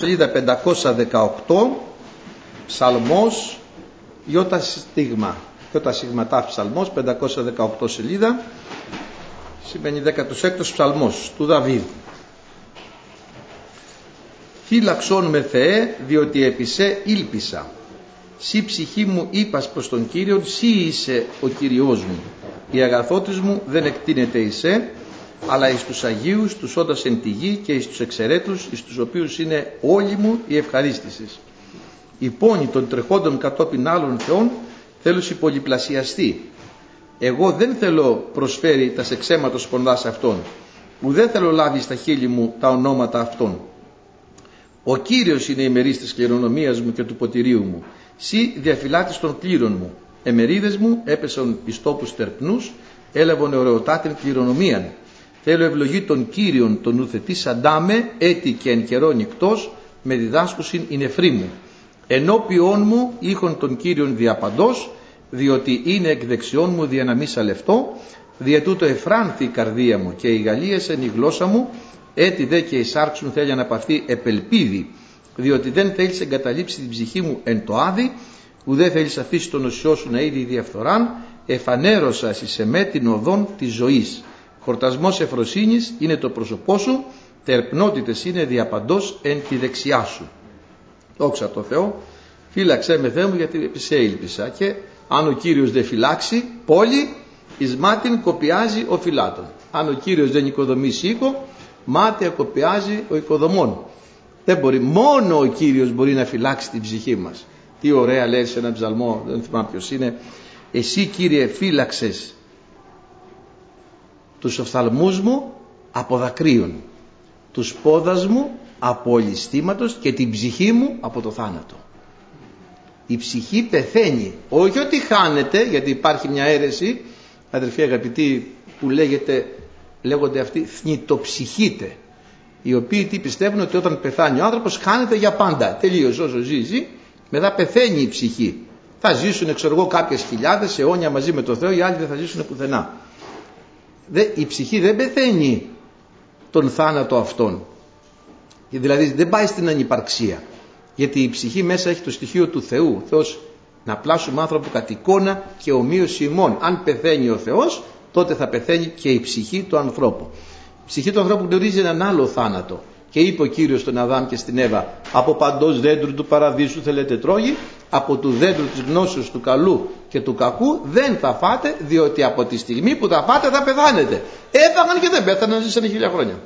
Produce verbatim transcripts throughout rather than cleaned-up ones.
σελίδα πεντακόσια δεκαοκτώ, ψαλμός, ιώτα στίγμα, ιώτα σιγματά ψαλμός, πεντακόσια δεκαοκτώ σελίδα, σημαίνει δέκατος έκτος ψαλμός του Δαβίδ. Φύλαξον με Θεέ, διότι επί σε ήλπισα. Σύ ψυχή μου είπας προς τον Κύριον, σύ είσαι ο Κυριός μου. Η αγαθότης μου δεν εκτείνεται εις σε, αλλά εις τους Αγίους, τους όντας εν τη γη και εις τους εξαιρέτους, εις τους οποίους είναι όλη μου η ευχαρίστηση. Η πόνη των τρεχόντων κατόπιν άλλων θεών θέλουσι πολυπλασιαστεί. Εγώ δεν θέλω προσφέρει τα σε ξέματος πονδάς αυτών, ουδέ θέλω λάβει στα χείλη μου τα ονόματα αυτών. Ο Κύριος είναι η μερίς της κληρονομίας μου και του ποτηρίου μου. Σύ διαφυλάτης των κλήρων μου. Εμερίδες μου έπεσαν εις τόπους τερπνούς, έλαβον ωραιοτάτην κληρονομίαν. Θέλω ευλογή των Κύριων τον ουθετής αντάμε, έτη και εν καιρό νυκτός, με διδάσκουσιν η νεφρή μου. Ενώπιόν μου ήχον των Κύριων διαπαντός, διότι είναι εκ δεξιών μου δια να μη σαλευτώ, δια τούτο εφράνθη η καρδία μου και η γαλλίεσεν η γλώσσα μου, έτη δε και η σάρξ μου θέλει να παυθεί επελπίδη, διότι δεν θέλεις εγκαταλείψει την ψυχή μου εν το άδει, ουδέ θέλεις αφήσει τον οσιό σου να είδη διαφθοράν, εφανέρωσα εις εμέ την οδόν της ζωής. Χορτασμός εφροσύνης είναι το πρόσωπό σου, τερπνότητες είναι διαπαντός εν τη δεξιά σου. Δόξα τω Θεώ, φύλαξέ με Θεέ μου γιατί επί σε ήλπισα. Και αν ο Κύριος δεν φυλάξει πόλη, εις μάτιν κοπιάζει ο φυλάτων. Αν ο Κύριος δεν οικοδομήσει οίκο, μάτια κοπιάζει ο οικοδομών. Δεν μπορεί, μόνο ο Κύριος μπορεί να φυλάξει την ψυχή μας. Τι ωραία λέει σε ένα ψαλμό, δεν θυμάμαι ποιος είναι. Εσύ Κύριε φύλαξες τους οφθαλμούς μου από δακρύων, τους πόδας μου από ολισθήματος και την ψυχή μου από το θάνατο. Η ψυχή πεθαίνει, όχι ότι χάνεται, γιατί υπάρχει μια αίρεση, αδερφοί αγαπητοί, που λέγεται, λέγονται αυτοί θνητοψυχείτε, οι οποίοι τι πιστεύουν ότι όταν πεθάνει ο άνθρωπος χάνεται για πάντα, τελείως όσο ζει, μετά πεθαίνει η ψυχή. Θα ζήσουν ξέρω εγώ κάποιες χιλιάδες αιώνια μαζί με το Θεό, οι άλλοι δεν θα ζήσουν πουθενά. Δε, η ψυχή δεν πεθαίνει τον θάνατο αυτόν, δηλαδή δεν πάει στην ανυπαρξία, γιατί η ψυχή μέσα έχει το στοιχείο του Θεού. Θεός να πλάσουμε άνθρωπο κατ' εικόνα και ομοίωση ημών. Αν πεθαίνει ο Θεός, τότε θα πεθαίνει και η ψυχή του ανθρώπου. Η ψυχή του ανθρώπου γνωρίζει έναν άλλο θάνατο. Και είπε ο Κύριος στον Αδάμ και στην Εύα, από παντός δέντρου του παραδείσου θέλετε τρώγει, από του δέντρου της γνώσεως του καλού και του κακού δεν θα φάτε, διότι από τη στιγμή που θα φάτε θα πεθάνετε. Έφαγαν και δεν πέθαναν, ζήσανε χίλια χρόνια.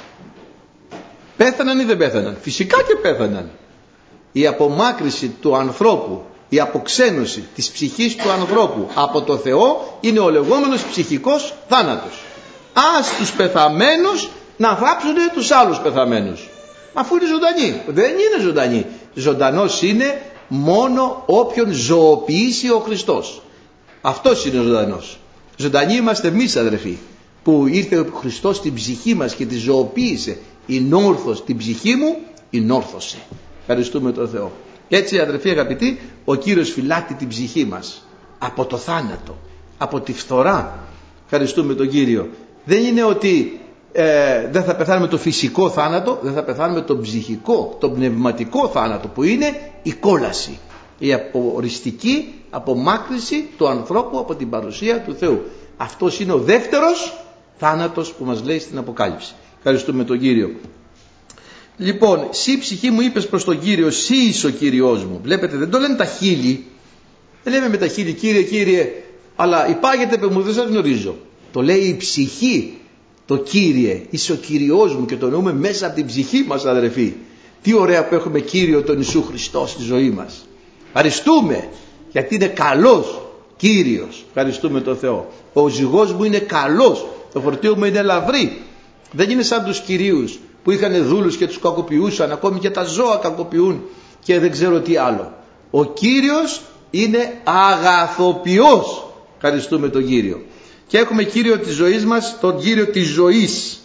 Πέθαναν ή δεν πέθαναν? Φυσικά και πέθαναν. Η απομάκρυση του ανθρώπου, η αποξένωση της ψυχής του ανθρώπου από το Θεό είναι ο λεγόμενος ψυχικός θάνατος. Ας τους πεθαμένους να θάψουν τους άλλους πεθαμένους, αφού είναι ζωντανοί. Δεν είναι ζωντανοί. Ζωντανός είναι μόνο όποιον ζωοποιήσει ο Χριστός. Αυτός είναι ζωντανός. Ζωντανοί είμαστε εμείς αδερφοί, που ήρθε ο Χριστός στην ψυχή μας και τη ζωοποίησε. Η νόρθος την ψυχή μου ενόρθωσε. Ευχαριστούμε τον Θεό. Έτσι αδερφοί αγαπητοί, ο Κύριος φυλάττει την ψυχή μας από το θάνατο, από τη φθορά. Ευχαριστούμε τον Κύριο. Δεν είναι ότι ε, δεν θα πεθάνουμε το φυσικό θάνατο, δεν θα πεθάνουμε τον ψυχικό, τον πνευματικό θάνατο, που είναι η κόλαση, η αποριστική απομάκρυση του ανθρώπου από την παρουσία του Θεού. Αυτός είναι ο δεύτερος θάνατος που μας λέει στην Αποκάλυψη. Ευχαριστούμε τον Κύριο. Λοιπόν, σύ ψυχή μου είπες προς τον Κύριο, σύ είσαι ο Κύριος μου. Βλέπετε, δεν το λένε τα χείλη, δεν λέμε με τα χείλη Κύριε, Κύριε, αλλά υπάγεται που μου δεν σας γνωρίζω. Το λέει η ψυχή, το Κύριε, είσαι ο Κυριός μου, και το εννοούμε μέσα από την ψυχή μας αδερφοί. Τι ωραία που έχουμε Κύριο τον Ιησού Χριστό στη ζωή μας. Ευχαριστούμε γιατί είναι καλός Κύριος. Ευχαριστούμε τον Θεό. Ο ζυγός μου είναι καλός, το φορτίο μου είναι ελαφρύ. Δεν είναι σαν τους κυρίους που είχαν δούλους και τους κακοποιούσαν, ακόμη και τα ζώα κακοποιούν και δεν ξέρω τι άλλο. Ο Κύριος είναι αγαθοποιός. Ευχαριστούμε τον Κύριο. Και έχουμε Κύριο της ζωής μας, τον Κύριο της ζωής.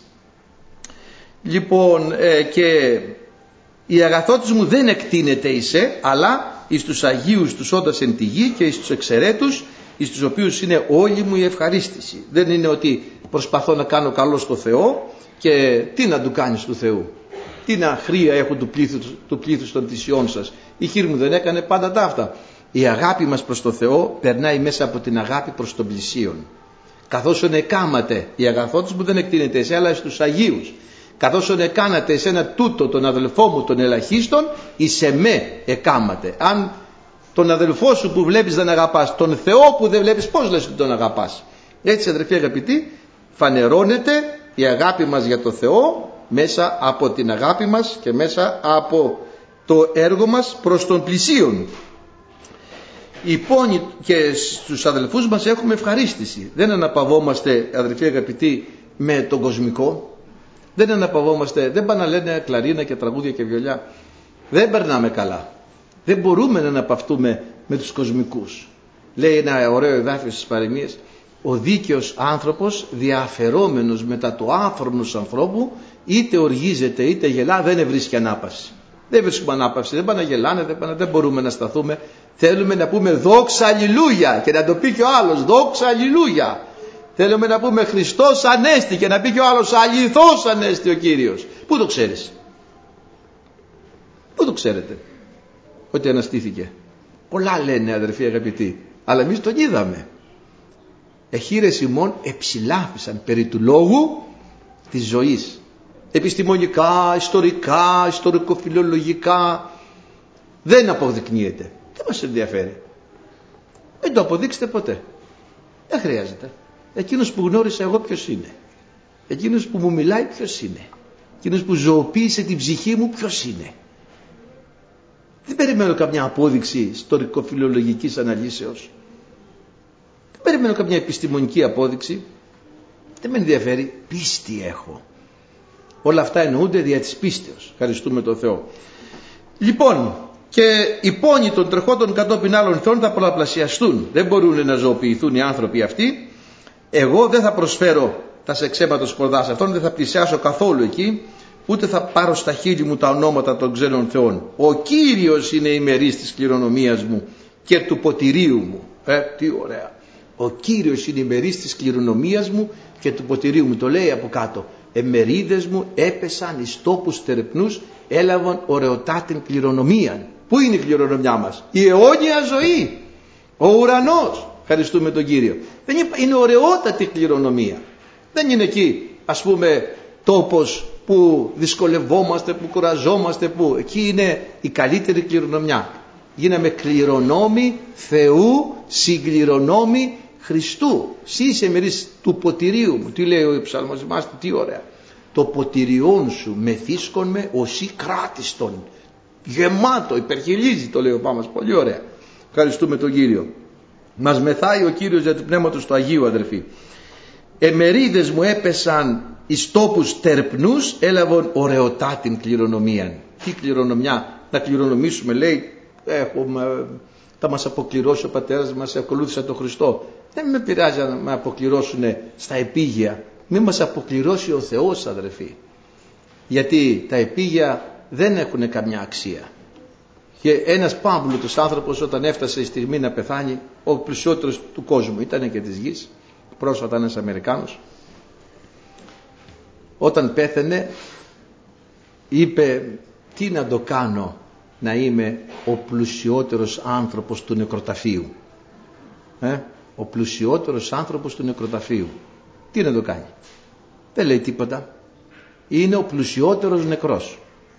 Λοιπόν, ε, και η αγαθότης μου δεν εκτείνεται εισέ, αλλά εις τους Αγίους τους όντας εν τη γη και εις τους εξαιρέτους, εις τους οποίους είναι όλη μου η ευχαρίστηση. Δεν είναι ότι προσπαθώ να κάνω καλό στο Θεό και τι να του κάνεις του Θεού. Τι να χρία έχουν του πλήθους, του πλήθους των θυσιών σας. Η χείρ μου δεν έκανε πάντα τα αυτά. Η αγάπη μας προς το Θεό περνάει μέσα από την αγάπη προς τον πλησίον. Καθώς εκάματε, η αγαθότης μου δεν εκτείνεται εσέ, αλλά στους Αγίους. Καθώς εκάνατε εσένα τούτο τον αδελφό μου τον ελαχίστον, εις εμέ εκάματε. Αν τον αδελφό σου που βλέπεις δεν αγαπάς, τον Θεό που δεν βλέπεις, πώς λες ότι τον αγαπάς? Έτσι, αδερφοί αγαπητοί, φανερώνεται η αγάπη μας για το Θεό μέσα από την αγάπη μας και μέσα από το έργο μας προς τον πλησίον. Λοιπόν, και στους αδελφούς μας έχουμε ευχαρίστηση. Δεν αναπαυόμαστε, αδελφοί αγαπητοί, με τον κοσμικό. Δεν αναπαυόμαστε, δεν πάνε να λένε κλαρίνα και τραγούδια και βιολιά. Δεν περνάμε καλά. Δεν μπορούμε να αναπαυτούμε με τους κοσμικούς. Λέει ένα ωραίο εδάφιο στις παροιμίες: ο δίκαιος άνθρωπος διαφερόμενος μετά το άφρονος ανθρώπου, είτε οργίζεται είτε γελά, δεν βρίσκει ανάπαυση. Δεν βρίσκουμε ανάπαυση, δεν πάνε να γελάνε, δεν, πάνε, δεν μπορούμε να σταθούμε. Θέλουμε να πούμε δόξα αλληλούια και να το πει και ο άλλος δόξα αλληλούια. Θέλουμε να πούμε Χριστός Ανέστη και να πει και ο άλλος αληθώς Ανέστη ο Κύριος. Πού το ξέρεις? Πού το ξέρετε ότι αναστήθηκε? Πολλά λένε, αδερφοί αγαπητοί, αλλά εμείς τον είδαμε. Εχείρες ημών εψηλάφισαν περί του λόγου της ζωής. Επιστημονικά, ιστορικά, ιστορικοφιλολογικά δεν αποδεικνύεται. Δεν μας ενδιαφέρει. Δεν το αποδείξετε ποτέ. Δεν χρειάζεται. Εκείνος που γνώρισα εγώ ποιος είναι? Εκείνος που μου μιλάει ποιος είναι? Εκείνος που ζωοποίησε την ψυχή μου ποιος είναι? Δεν περιμένω καμιά απόδειξη ιστορικοφιλολογικής αναλύσεως. Δεν περιμένω καμιά επιστημονική απόδειξη. Δεν με ενδιαφέρει. Πίστη έχω. Όλα αυτά εννοούνται δια της πίστεως. Ευχαριστούμε τον Θεό. Λοιπόν, και οι πόνοι των τρεχόντων κατόπιν άλλων θεών θα πολλαπλασιαστούν. Δεν μπορούν να ζωοποιηθούν οι άνθρωποι αυτοί. Εγώ δεν θα προσφέρω τα σεξέματος σπορδάς αυτών, δεν θα πλησιάσω καθόλου εκεί, ούτε θα πάρω στα χείλη μου τα ονόματα των ξένων θεών. Ο Κύριος είναι η μερίς της κληρονομίας μου και του ποτηρίου μου. Ε, τι ωραία. Ο Κύριος είναι η μερίς της κληρονομίας μου και του ποτηρίου μου. Το λέει από κάτω. Εμερίδες μου έπεσαν εις τόπους τερπνούς, έλαβαν ωραιοτάτην κληρονομίαν. Πού είναι η κληρονομιά μας? Η αιώνια ζωή. Ο ουρανός. Ευχαριστούμε τον Κύριο. Δεν είναι, είναι ωραιότατη κληρονομία. Δεν είναι εκεί, ας πούμε, τόπος που δυσκολευόμαστε, που κουραζόμαστε, που εκεί είναι η καλύτερη κληρονομιά. Γίναμε κληρονόμοι Θεού, συγκληρονόμοι Χριστού. Συ είσαι μερίς του ποτηρίου μου. Τι λέει ο ψαλμός, τι ωραία. Το ποτηριόν σου μεθύσκον με οσί κράτιστον. Γεμάτο, υπερχιλίζει, το λέει ο Πάμας. Πολύ ωραία. Ευχαριστούμε τον Κύριο. Μας μεθάει ο Κύριος για του Πνεύματος του Αγίου, αδερφοί. Εμερίδες μου έπεσαν εις τόπους τερπνούς, έλαβαν ωραιοτάτην κληρονομίαν. Τι κληρονομιά? Να κληρονομήσουμε, λέει, έχουμε, θα μας αποκληρώσει ο πατέρας μας, ακολούθησα τον Χριστό. Δεν με πειράζει να με αποκληρώσουν στα επίγεια. Μην μας αποκληρώσει ο Θεός, αδερφοί. Γιατί τα επίγεια δεν έχουν καμιά αξία. Και ένας πάμπλουτος άνθρωπος, όταν έφτασε η στιγμή να πεθάνει, ο πλουσιότερος του κόσμου, ήταν και της γης, πρόσφατα ένας Αμερικάνος, όταν πέθαινε είπε, τι να το κάνω να είμαι ο πλουσιότερος άνθρωπος του νεκροταφείου? ε? Ο πλουσιότερος άνθρωπος του νεκροταφείου. Τι να το κάνει? Δεν λέει τίποτα. Είναι ο πλουσιότερος νεκρός.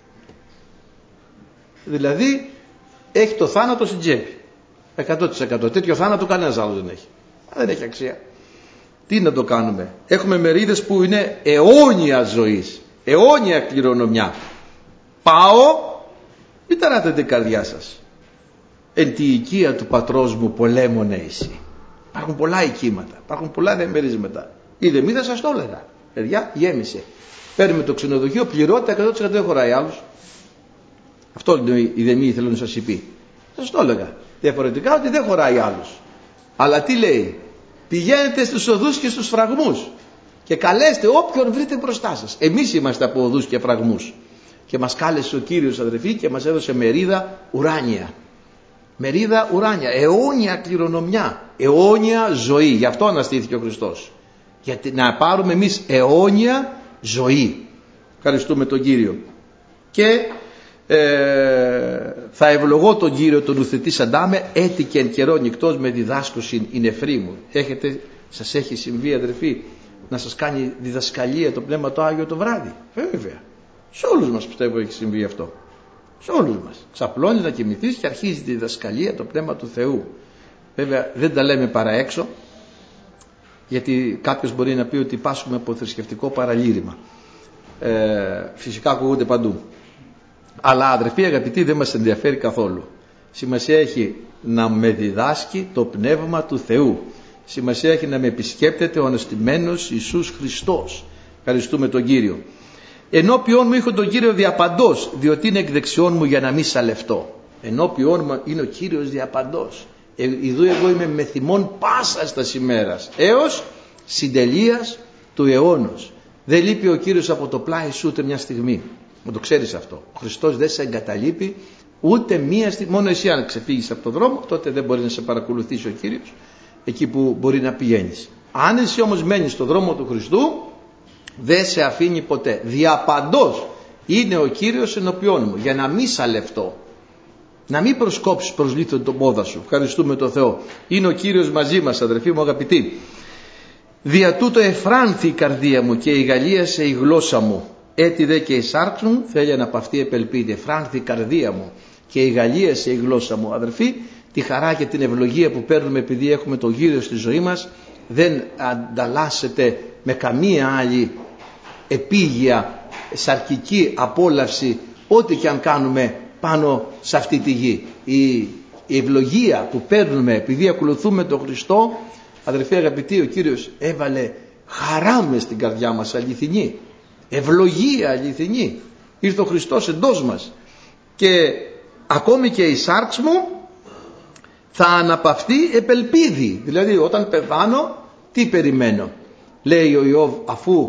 Δηλαδή έχει το θάνατο στην τσέπη. εκατό τοις εκατό. Τέτοιο θάνατο κανένας άλλος δεν έχει. Δεν έχει αξία. Τι να το κάνουμε? Έχουμε μερίδες που είναι αιώνια ζωής, αιώνια κληρονομιά. Πάω, μην ταράτε την καρδιά σας. Εν τη οικία του πατρός μου πολέμονε εσύ. Υπάρχουν πολλά οικήματα, υπάρχουν πολλά διαμερίσματα. Είδε, μη θα σας το έλεγα. Παιδιά, γέμισε. Παίρνουμε το ξενοδοχείο, πληρώτε, εκατό τοις εκατό δεν χωράει άλλους. Αυτό είναι η δεμή, θέλω να σας πει. Σας το έλεγα. Διαφορετικά ότι δεν χωράει άλλους. Αλλά τι λέει? Πηγαίνετε στους οδούς και στους φραγμούς και καλέστε όποιον βρείτε μπροστά σας. Εμείς είμαστε από οδούς και φραγμούς. Και μας κάλεσε ο Κύριος, αδερφοί, και μας έδωσε μερίδα ουράνια. Μερίδα ουράνια, αιώνια κληρονομιά, αιώνια ζωή. Γι' αυτό αναστήθηκε ο Χριστός. Γιατί να πάρουμε εμείς αιώνια ζωή. Ευχαριστούμε τον Κύριο. Και ε, θα ευλογώ τον Κύριο τον ουθετής αντάμε, έτη και εν καιρό νυχτός με διδάσκωσιν η νεφρή μου. Έχετε, σας έχει συμβεί αδερφοί να σας κάνει διδασκαλία το Πνεύμα το Άγιο το βράδυ? Βέβαια, σε όλους μας πιστεύω έχει συμβεί αυτό. Σε όλους μας. Ξαπλώνεις να κοιμηθείς και αρχίζει τη διδασκαλία το Πνεύμα του Θεού. Βέβαια δεν τα λέμε παρά έξω, γιατί κάποιος μπορεί να πει ότι πάσχουμε από θρησκευτικό παραλήρημα. Ε, φυσικά ακούγονται παντού. Αλλά αδερφοί αγαπητοί, δεν μας ενδιαφέρει καθόλου. Σημασία έχει να με διδάσκει το Πνεύμα του Θεού. Σημασία έχει να με επισκέπτεται ο αναστημένος Ιησούς Χριστός. Ευχαριστούμε τον Κύριο. Ενώπιόν μου έχω τον Κύριο διαπαντός, διότι είναι εκ δεξιών μου για να μην σαλευτώ. Ενώπιόν μου είναι ο Κύριος διαπαντός. Ε, Ιδού εγώ είμαι με θυμόν πάσας τας ημέρας, έως συντελείας του αιώνος. Δεν λείπει ο Κύριος από το πλάι σου ούτε μια στιγμή. Μου το ξέρεις αυτό. Ο Χριστός δεν σε εγκαταλείπει ούτε μία στιγμή. Μόνο εσύ αν ξεφύγεις από τον δρόμο, τότε δεν μπορεί να σε παρακολουθήσει ο Κύριος εκεί που μπορεί να πηγαίνεις. Αν εσύ όμως μένεις στον δρόμο του Χριστού, δεν σε αφήνει ποτέ. Διαπαντός είναι ο Κύριος ενώπιόν μου, για να μην σαλευτώ, να μην προσκόψεις προς λίθον τον πόδα σου. Ευχαριστούμε τον Θεό. Είναι ο Κύριος μαζί μας, αδερφοί μου αγαπητοί. Δια τούτο εφράνθη η καρδία μου και η γαλλίασε η γλώσσα μου. Έτσι δε και η σάρξ μου θέλει αναπαυτεί επελπίδη. Εφράνθη η καρδία μου και η γαλλίασε η γλώσσα μου. Αδερφοί, τη χαρά και την ευλογία που παίρνουμε επειδή έχουμε τον Κύριο στη ζωή μας δεν ανταλλάσσεται με καμία άλλη επίγεια, σαρκική απόλαυση, ό,τι και αν κάνουμε πάνω σε αυτή τη γη. Η ευλογία που παίρνουμε επειδή ακολουθούμε τον Χριστό, αδερφοί αγαπητοί, ο Κύριος έβαλε χαρά μες στην καρδιά μας, αληθινή, ευλογία αληθινή. Ήρθε ο Χριστός εντός μας και ακόμη και η σάρξ μου θα αναπαυτεί επελπίδη. Δηλαδή όταν πεθάνω τι περιμένω? Λέει ο Ιώβ, αφού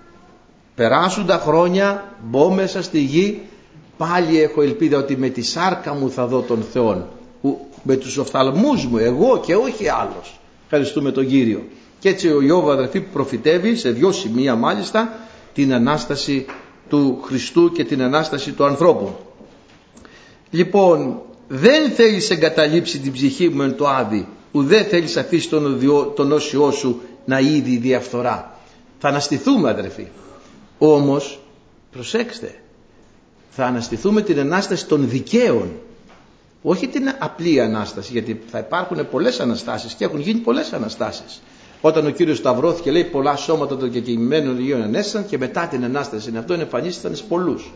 περάσουν τα χρόνια, μπω μέσα στη γη, πάλι έχω ελπίδα ότι με τη σάρκα μου θα δω τον Θεόν, με τους οφθαλμούς μου, εγώ και όχι άλλος. Ευχαριστούμε τον Κύριο. Και έτσι ο Ιώβ, αδερφοί, προφητεύει σε δυο σημεία μάλιστα την Ανάσταση του Χριστού και την Ανάσταση του ανθρώπου. Λοιπόν, δεν θέλεις εγκαταλείψει την ψυχή μου εν το άδει, ουδέ θέλεις αφήσει τον, τον όσιό σου να είδει διαφθορά. Θα αναστηθούμε, αδερφοί. Όμως, προσέξτε, θα αναστηθούμε την Ανάσταση των δικαίων, όχι την απλή Ανάσταση, γιατί θα υπάρχουν πολλές Αναστάσεις και έχουν γίνει πολλές Αναστάσεις. Όταν ο Κύριος σταυρώθηκε, λέει, πολλά σώματα των κεκοιμημένων Αγίων ανέστησαν, και μετά την Ανάσταση αυτόν εμφανίστηκαν σε πολλούς.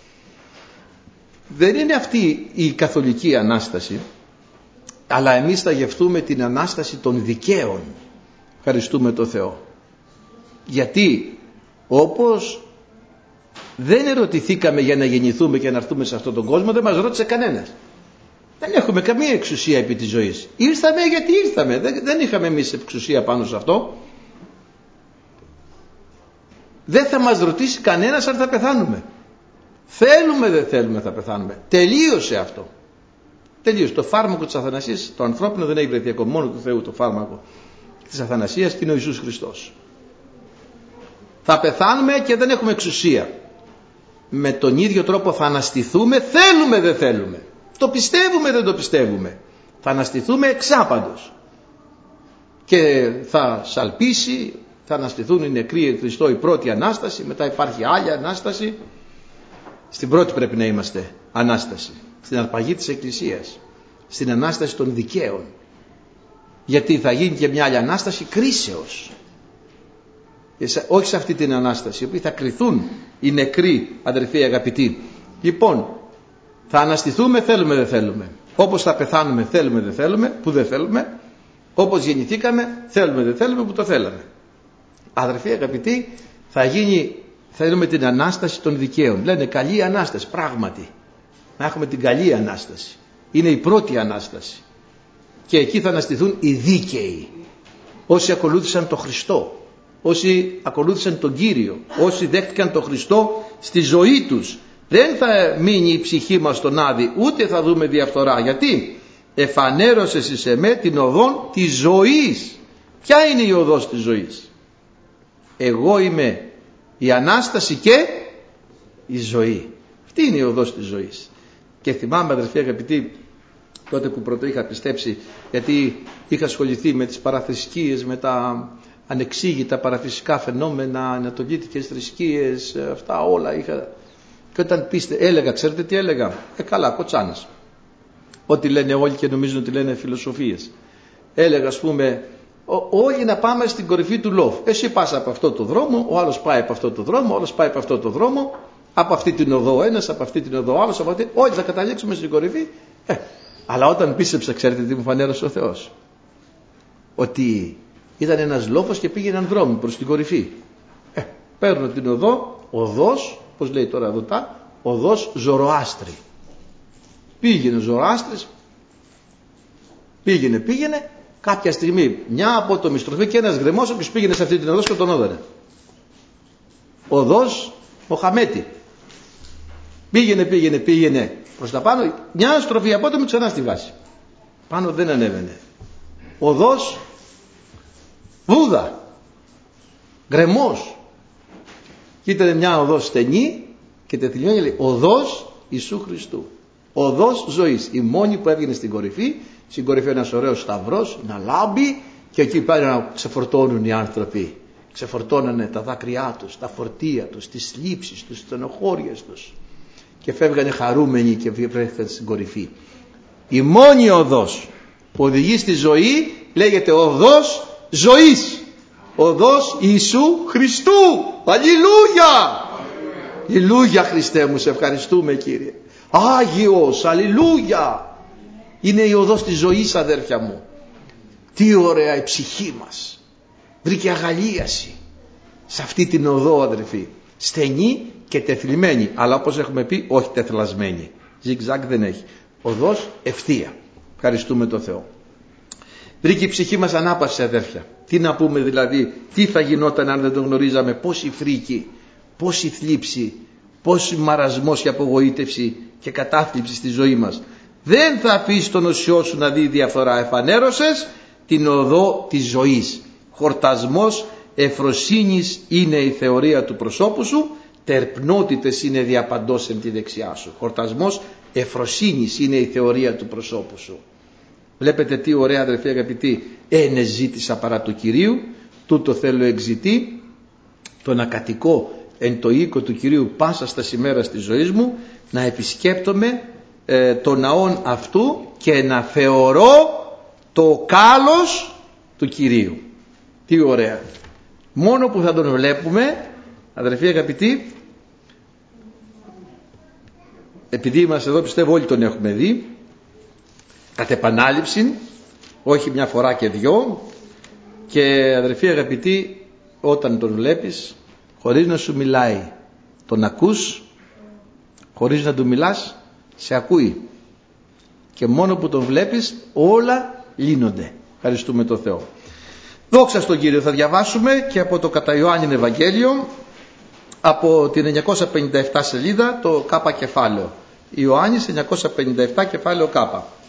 Δεν είναι αυτή η καθολική Ανάσταση, αλλά εμείς θα γευτούμε την Ανάσταση των δικαίων. Ευχαριστούμε τον Θεό. Γιατί όπως δεν ερωτηθήκαμε για να γεννηθούμε και να έρθουμε σε αυτόν τον κόσμο, δεν μας ρώτησε κανένας. Δεν έχουμε καμία εξουσία επί της ζωής. Ήρθαμε γιατί ήρθαμε. Δεν, δεν είχαμε εμείς εξουσία πάνω σε αυτό. Δεν θα μας ρωτήσει κανένας αν θα πεθάνουμε. Θέλουμε δεν θέλουμε θα πεθάνουμε. Τελείωσε αυτό. Τελείωσε. Το φάρμακο της αθανασίας, το ανθρώπινο, δεν έχει βρεθεί ακόμα. Μόνο του Θεού το φάρμακο της αθανασίας και είναι ο Ιησούς Χριστός. Θα πεθάνουμε και δεν έχουμε εξουσία. Με τον ίδιο τρόπο θα αναστηθούμε, θέλουμε δεν θέλουμε. Το πιστεύουμε δεν το πιστεύουμε. Θα αναστηθούμε εξάπαντος. Και θα σαλπίσει, θα αναστηθούν οι νεκροί εν Χριστώ, η πρώτη Ανάσταση, μετά υπάρχει άλλη Ανάσταση. Στην πρώτη πρέπει να είμαστε Ανάσταση. Στην αρπαγή της Εκκλησίας. Στην Ανάσταση των δικαίων. Γιατί θα γίνει και μια άλλη Ανάσταση κρίσεως. Όχι σε αυτή την Ανάσταση, οι οποίοι θα κριθούν οι νεκροί, αδερφοί αγαπητοί. Λοιπόν, θα αναστηθούμε, θέλουμε δεν θέλουμε. Όπως θα πεθάνουμε, θέλουμε δεν θέλουμε, που δεν θέλουμε. Όπως γεννηθήκαμε, θέλουμε δεν θέλουμε, που το θέλαμε. Αδερφοί αγαπητοί, θα γίνει, θέλουμε την Ανάσταση των δικαίων. Λένε καλή Ανάσταση, πράγματι. Να έχουμε την καλή Ανάσταση. Είναι η πρώτη Ανάσταση. Και εκεί θα αναστηθούν οι δίκαιοι. Όσοι ακολούθησαν τον Χριστό. Όσοι ακολούθησαν τον Κύριο. Όσοι δέχτηκαν τον Χριστό στη ζωή τους. Δεν θα μείνει η ψυχή μας στον άδει, ούτε θα δούμε διαφθορά. Γιατί? Εφανέρωσες εις εμέ την οδόν της ζωής. Ποια είναι η οδός της ζωής? Εγώ είμαι η Ανάσταση και η ζωή. Αυτή είναι η οδός της ζωής. Και θυμάμαι, αδερφοί αγαπητοί, τότε που πρώτο είχα πιστέψει, γιατί είχα ασχοληθεί με τις παραθρησκείες, με τα ανεξήγητα παραθρησκά φαινόμενα, ανατολίτικες θρησκείες, αυτά όλα είχα. Και όταν πίστε, έλεγα, ξέρετε τι έλεγα? Ε, καλά, κοτσάνες. Ό,τι λένε όλοι και νομίζουν ότι λένε φιλοσοφίες. Έλεγα, ας πούμε, όλοι να πάμε στην κορυφή του λόφου. Εσύ πας από αυτό το δρόμο, ο άλλος πάει από αυτό το δρόμο, ο άλλος πάει από αυτό το δρόμο, από αυτή την οδό ο ένας, από αυτή την οδό ο άλλος, από αυτή... όλοι θα καταλήξουμε στην κορυφή. Ε, αλλά όταν πίστεψα, ξέρετε τι μου φανέρωσε ο Θεός? Ότι ήταν ένας λόφος και πήγαιναν δρόμοι προς την κορυφή. Ε, παίρνω την οδό, οδός, πώς λέει τώρα εδώ τα, οδός Ζωροάστρη. Πήγαινε ο Ζωροάστρης, πήγαινε, πήγαινε, κάποια στιγμή μια απότομη στροφή και ένας γκρεμός, όποιος πήγαινε σε αυτή την οδό σκοτωνόταν. Οδός Μοχαμέτη. Πήγαινε, πήγαινε, πήγαινε προς τα πάνω, μια στροφή απότομη ξανά στη βάση. Πάνω δεν ανέβαινε. Οδός Βούδα. Γκρεμός. Και ήταν μια οδός στενή και τελειώνει, λέει, οδός Ιησού Χριστού. Οδός ζωής. Η μόνη που έβγαινε στην κορυφή. Στην κορυφή ένας ωραίος σταυρός, ένα λάμπι, και εκεί πέρα να ξεφορτώνουν οι άνθρωποι. Ξεφορτώνανε τα δάκρυά τους, τα φορτία τους, τις θλίψεις τους, τις στενοχώριες τους. Και φεύγανε χαρούμενοι και βρέθηκαν στην κορυφή. Η μόνη οδός που οδηγεί στη ζωή λέγεται οδός ζωής. Οδός Ιησού Χριστού. Αλληλούια! Αλληλούια Χριστέ μου, σε ευχαριστούμε Κύριε. Άγιος, αλληλούια! Είναι η οδός της ζωής, αδέρφια μου. Τι ωραία η ψυχή μας. Βρήκε αγαλίαση σε αυτή την οδό, αδερφοί. Στενή και τεθλιμμένη, αλλά όπως έχουμε πει, όχι τεθλασμένη. Ζιγ-ζαγ δεν έχει. Οδός ευθεία. Ευχαριστούμε τον Θεό. Βρήκε η ψυχή μας ανάπαυση, αδέρφια. Τι να πούμε δηλαδή, τι θα γινόταν αν δεν τον γνωρίζαμε? Πόση φρίκη, πόση θλίψη, πόση μαρασμός και απογοήτευση και κατάθλιψη στη ζωή μας. Δεν θα αφήσει τον οσιό σου να δει διαφορά. Εφανέρωσες την οδό της ζωής. Χορτασμός εφροσύνης είναι η θεωρία του προσώπου σου, τερπνότητες είναι διαπαντός εν τη δεξιά σου. Χορτασμός εφροσύνης είναι η θεωρία του προσώπου σου. Βλέπετε τι ωραία, αδερφοί αγαπητοί. Ένε ζήτησα παρά του Κυρίου, τούτο θέλω εξητή, το να κατοικώ εν το οίκο του Κυρίου πάσα στα ημέρας της ζωής μου, να επισκέπτομαι ε, το ναόν αυτού και να θεωρώ το κάλος του Κυρίου. Τι ωραία. Μόνο που θα τον βλέπουμε, αδερφοί αγαπητοί, επειδή είμαστε εδώ, πιστεύω όλοι τον έχουμε δει κατ' επανάληψη, όχι μια φορά και δυο, και αδερφοί αγαπητοί, όταν τον βλέπεις χωρίς να σου μιλάει, τον ακούς, χωρίς να του μιλάς, σε ακούει, και μόνο που τον βλέπεις όλα λύνονται. Ευχαριστούμε τον Θεό. Δόξα στον Κύριο. Θα διαβάσουμε και από το κατά Ιωάννην Ευαγγέλιο, από την εννιακόσια πενήντα επτά σελίδα, το Κ κεφάλαιο. Ιωάννης εννιακόσια πενήντα επτά κεφάλαιο Κ.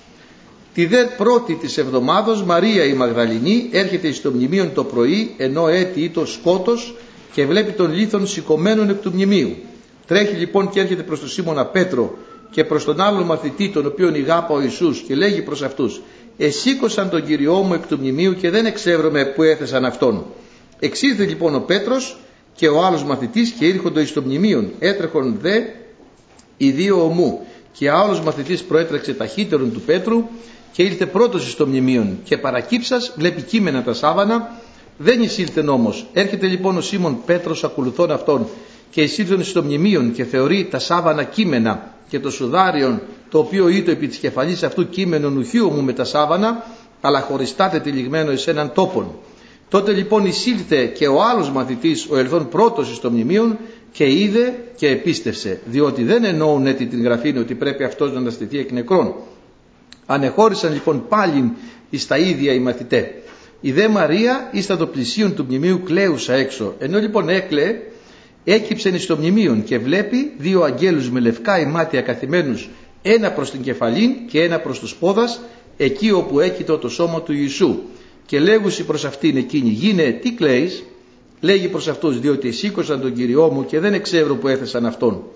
Τη δε πρώτη της εβδομάδος Μαρία η Μαγδαληνή έρχεται εις το μνημείο το πρωί, ενώ έτη ή το σκότος, και βλέπει τον λίθον σηκωμένον εκ του μνημείου. Τρέχει λοιπόν και έρχεται προς τον Σίμωνα Πέτρο και προς τον άλλον μαθητή, τον οποίον ηγάπα ο Ιησούς, και λέγει προς αυτούς: εσήκωσαν τον Κυριό μου εκ του μνημείου και δεν εξεύρωμε που έθεσαν αυτόν. Εξήλθε λοιπόν ο Πέτρος και ο άλλος μαθητής και ήρχοντο εις το μνημείον. Έτρεχον δε οι δύο ομού, και άλλος μαθητής προέτρεξε ταχύτερον του Πέτρου και ήλθε πρώτος εις το μνημείον, και παρακύψας βλέπει κείμενα τα σάβανα, δεν εισήλθεν όμως. Έρχεται λοιπόν ο Σίμων Πέτρος ακολουθών αυτόν και εισήλθεν εις το μνημείον και θεωρεί τα σάβανα κείμενα και το σουδάριον, το οποίο ήτο επί της κεφαλής αυτού κείμενον ουχίου μου με τα σάβανα, αλλά χωριστάτε τυλιγμένο εις έναν τόπον. Τότε λοιπόν εισήλθε και ο άλλος μαθητής, ο ελθόν πρώτος εις το μνημείον, και είδε και επίστευσε, διότι δεν εννοούν έτη την γραφήν ότι πρέπει αυτός να αναστηθεί εκ νεκρών. Ανεχώρησαν λοιπόν πάλιν εις τα ίδια οι μαθητέ. Η δε Μαρία εις τα το πλησίον του μνημείου κλαίουσα έξω. Ενώ λοιπόν έκλαιε, έκυψεν εις το μνημείον και βλέπει δύο αγγέλους με λευκά ημάτια καθημένους, ένα προς την κεφαλήν και ένα προς τους πόδας, εκεί όπου έκειτο το σώμα του Ιησού. Και λέγουσι προς αυτήν εκείνη: γίνε, τι κλαίεις? Λέγει προς αυτούς: διότι σήκωσαν τον Κυριό μου και δεν εξεύρω που έθεσαν αυτόν.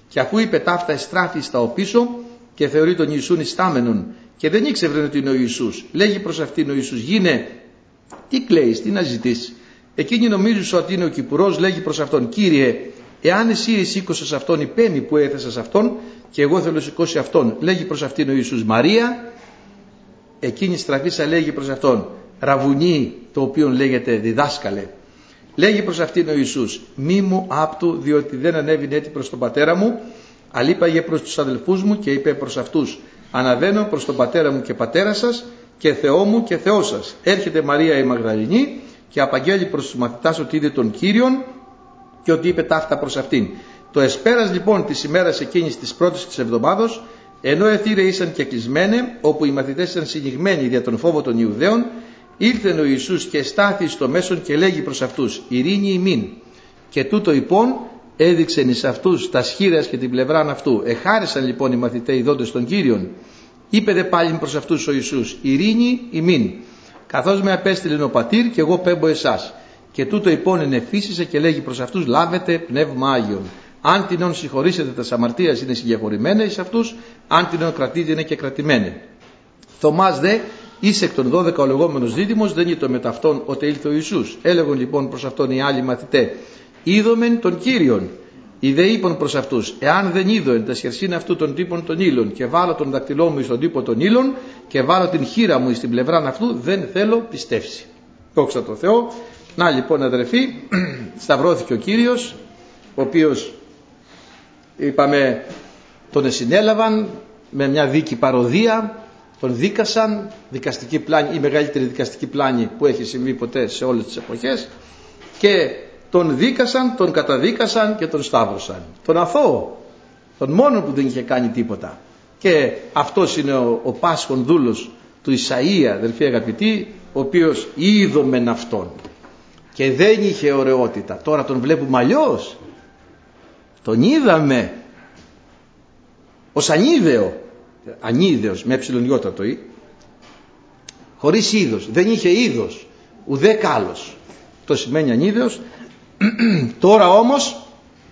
Και αφού είπε ταύτα, εστράφη στα οπίσω και θεωρεί τον Ιησούν ιστάμενον και δεν ήξερε ότι είναι ο Ιησούς. Λέγει προς αυτήν ο Ιησούς, γίνε, τι κλαίεις, τι να ζητήσεις. Εκείνη νομίζουσα ότι είναι ο Κυπουρός, λέγει προς αυτόν, Κύριε, εάν εσύ σήκωσες αυτόν, υπέμει που έθεσες αυτόν και εγώ θέλω σηκώσει αυτόν. Λέγει προς αυτήν ο Ιησούς, Μαρία. Εκείνη στραφήσα λέγει προς αυτόν, Ραβουνί, το οποίο λέγεται διδάσκαλε. Λέγει προς αυτήν ο Ιησούς, μη μου άπτου, διότι δεν ανέβηνε έτσι προς τον πατέρα μου, αλλά είπαγε προς τους αδελφούς μου και είπε προς αυτούς, αναβαίνω προς τον πατέρα μου και πατέρα σας και Θεό μου και Θεό σας. Έρχεται Μαρία η Μαγδαληνή και απαγγέλει προς τους μαθητάς ότι είδε τον Κύριον και ότι είπε ταύτα προς αυτήν. Το εσπέρας λοιπόν της ημέρας εκείνης της πρώτης της εβδομάδος, ενώ εθήρε ήσαν και κλεισμένε, όπου οι μαθητές ήταν συνηγμένοι δια τον φόβο των Ιουδαίων, ήρθε ο Ιησούς και στάθη στο μέσον και λέγει προς αυτούς, ειρήνη ημίν. Και τούτο λοιπόν έδειξεν εις αυτούς τα σχήρας και την πλευράν αυτού. Εχάρισαν λοιπόν οι μαθητές ειδώντες τον Κύριον. Είπε δε πάλι προς αυτούς ο Ιησούς, ειρήνη ημίν. Καθώς με απέστειλεν ο πατήρ και εγώ πέμπω εσάς. Και τούτο λοιπόν ενεφύσισε και λέγει προς αυτούς, λάβετε πνεύμα Άγιον. Αν τινόν συγχωρήσετε τα αμαρτίας είναι συγχωρημένες εις αυτούς, αν τινόν κρατείτε είναι και κρατημένε. Θωμάς δε, είσαι εκ των δώδεκα ο λεγόμενος δίδυμος, δεν ήταν με αυτόν ότι ήλθε ο Ιησούς. Έλεγον λοιπόν προς αυτόν οι άλλοι μαθητέ, είδομεν τον Κύριον. Οι δε είπαν προς αυτούς, εάν δεν είδωεν τα σχερσίνα αυτού των τύπων των ύλων και βάλω τον δακτυλό μου στον τύπο των ύλων και βάλω την χείρα μου στην πλευρά αυτού, δεν θέλω πιστεύσει. Δόξα τω Θεώ. Να λοιπόν αδερφοί, σταυρώθηκε ο Κύριος, ο οποίος είπαμε τον συνέλαβαν με μια δίκη παροδία, τον δίκασαν, δικαστική πλάνη, η μεγαλύτερη δικαστική πλάνη που έχει συμβεί ποτέ σε όλες τις εποχές, και τον δίκασαν, τον καταδίκασαν και τον σταύρωσαν. Τον αθώο, τον μόνο που δεν είχε κάνει τίποτα. Και αυτός είναι ο, ο πάσχων δούλος του Ισαΐα, αδελφοί αγαπητοί, ο οποίος είδομεν αυτόν και δεν είχε ωραιότητα. Τώρα τον βλέπουμε αλλιώς. Τον είδαμε ως ανίδεο, ανίδεος με εψιλονιώτα το ή, χωρίς είδος, δεν είχε είδος ουδέ κάλος, το σημαίνει ανίδεος. Τώρα όμως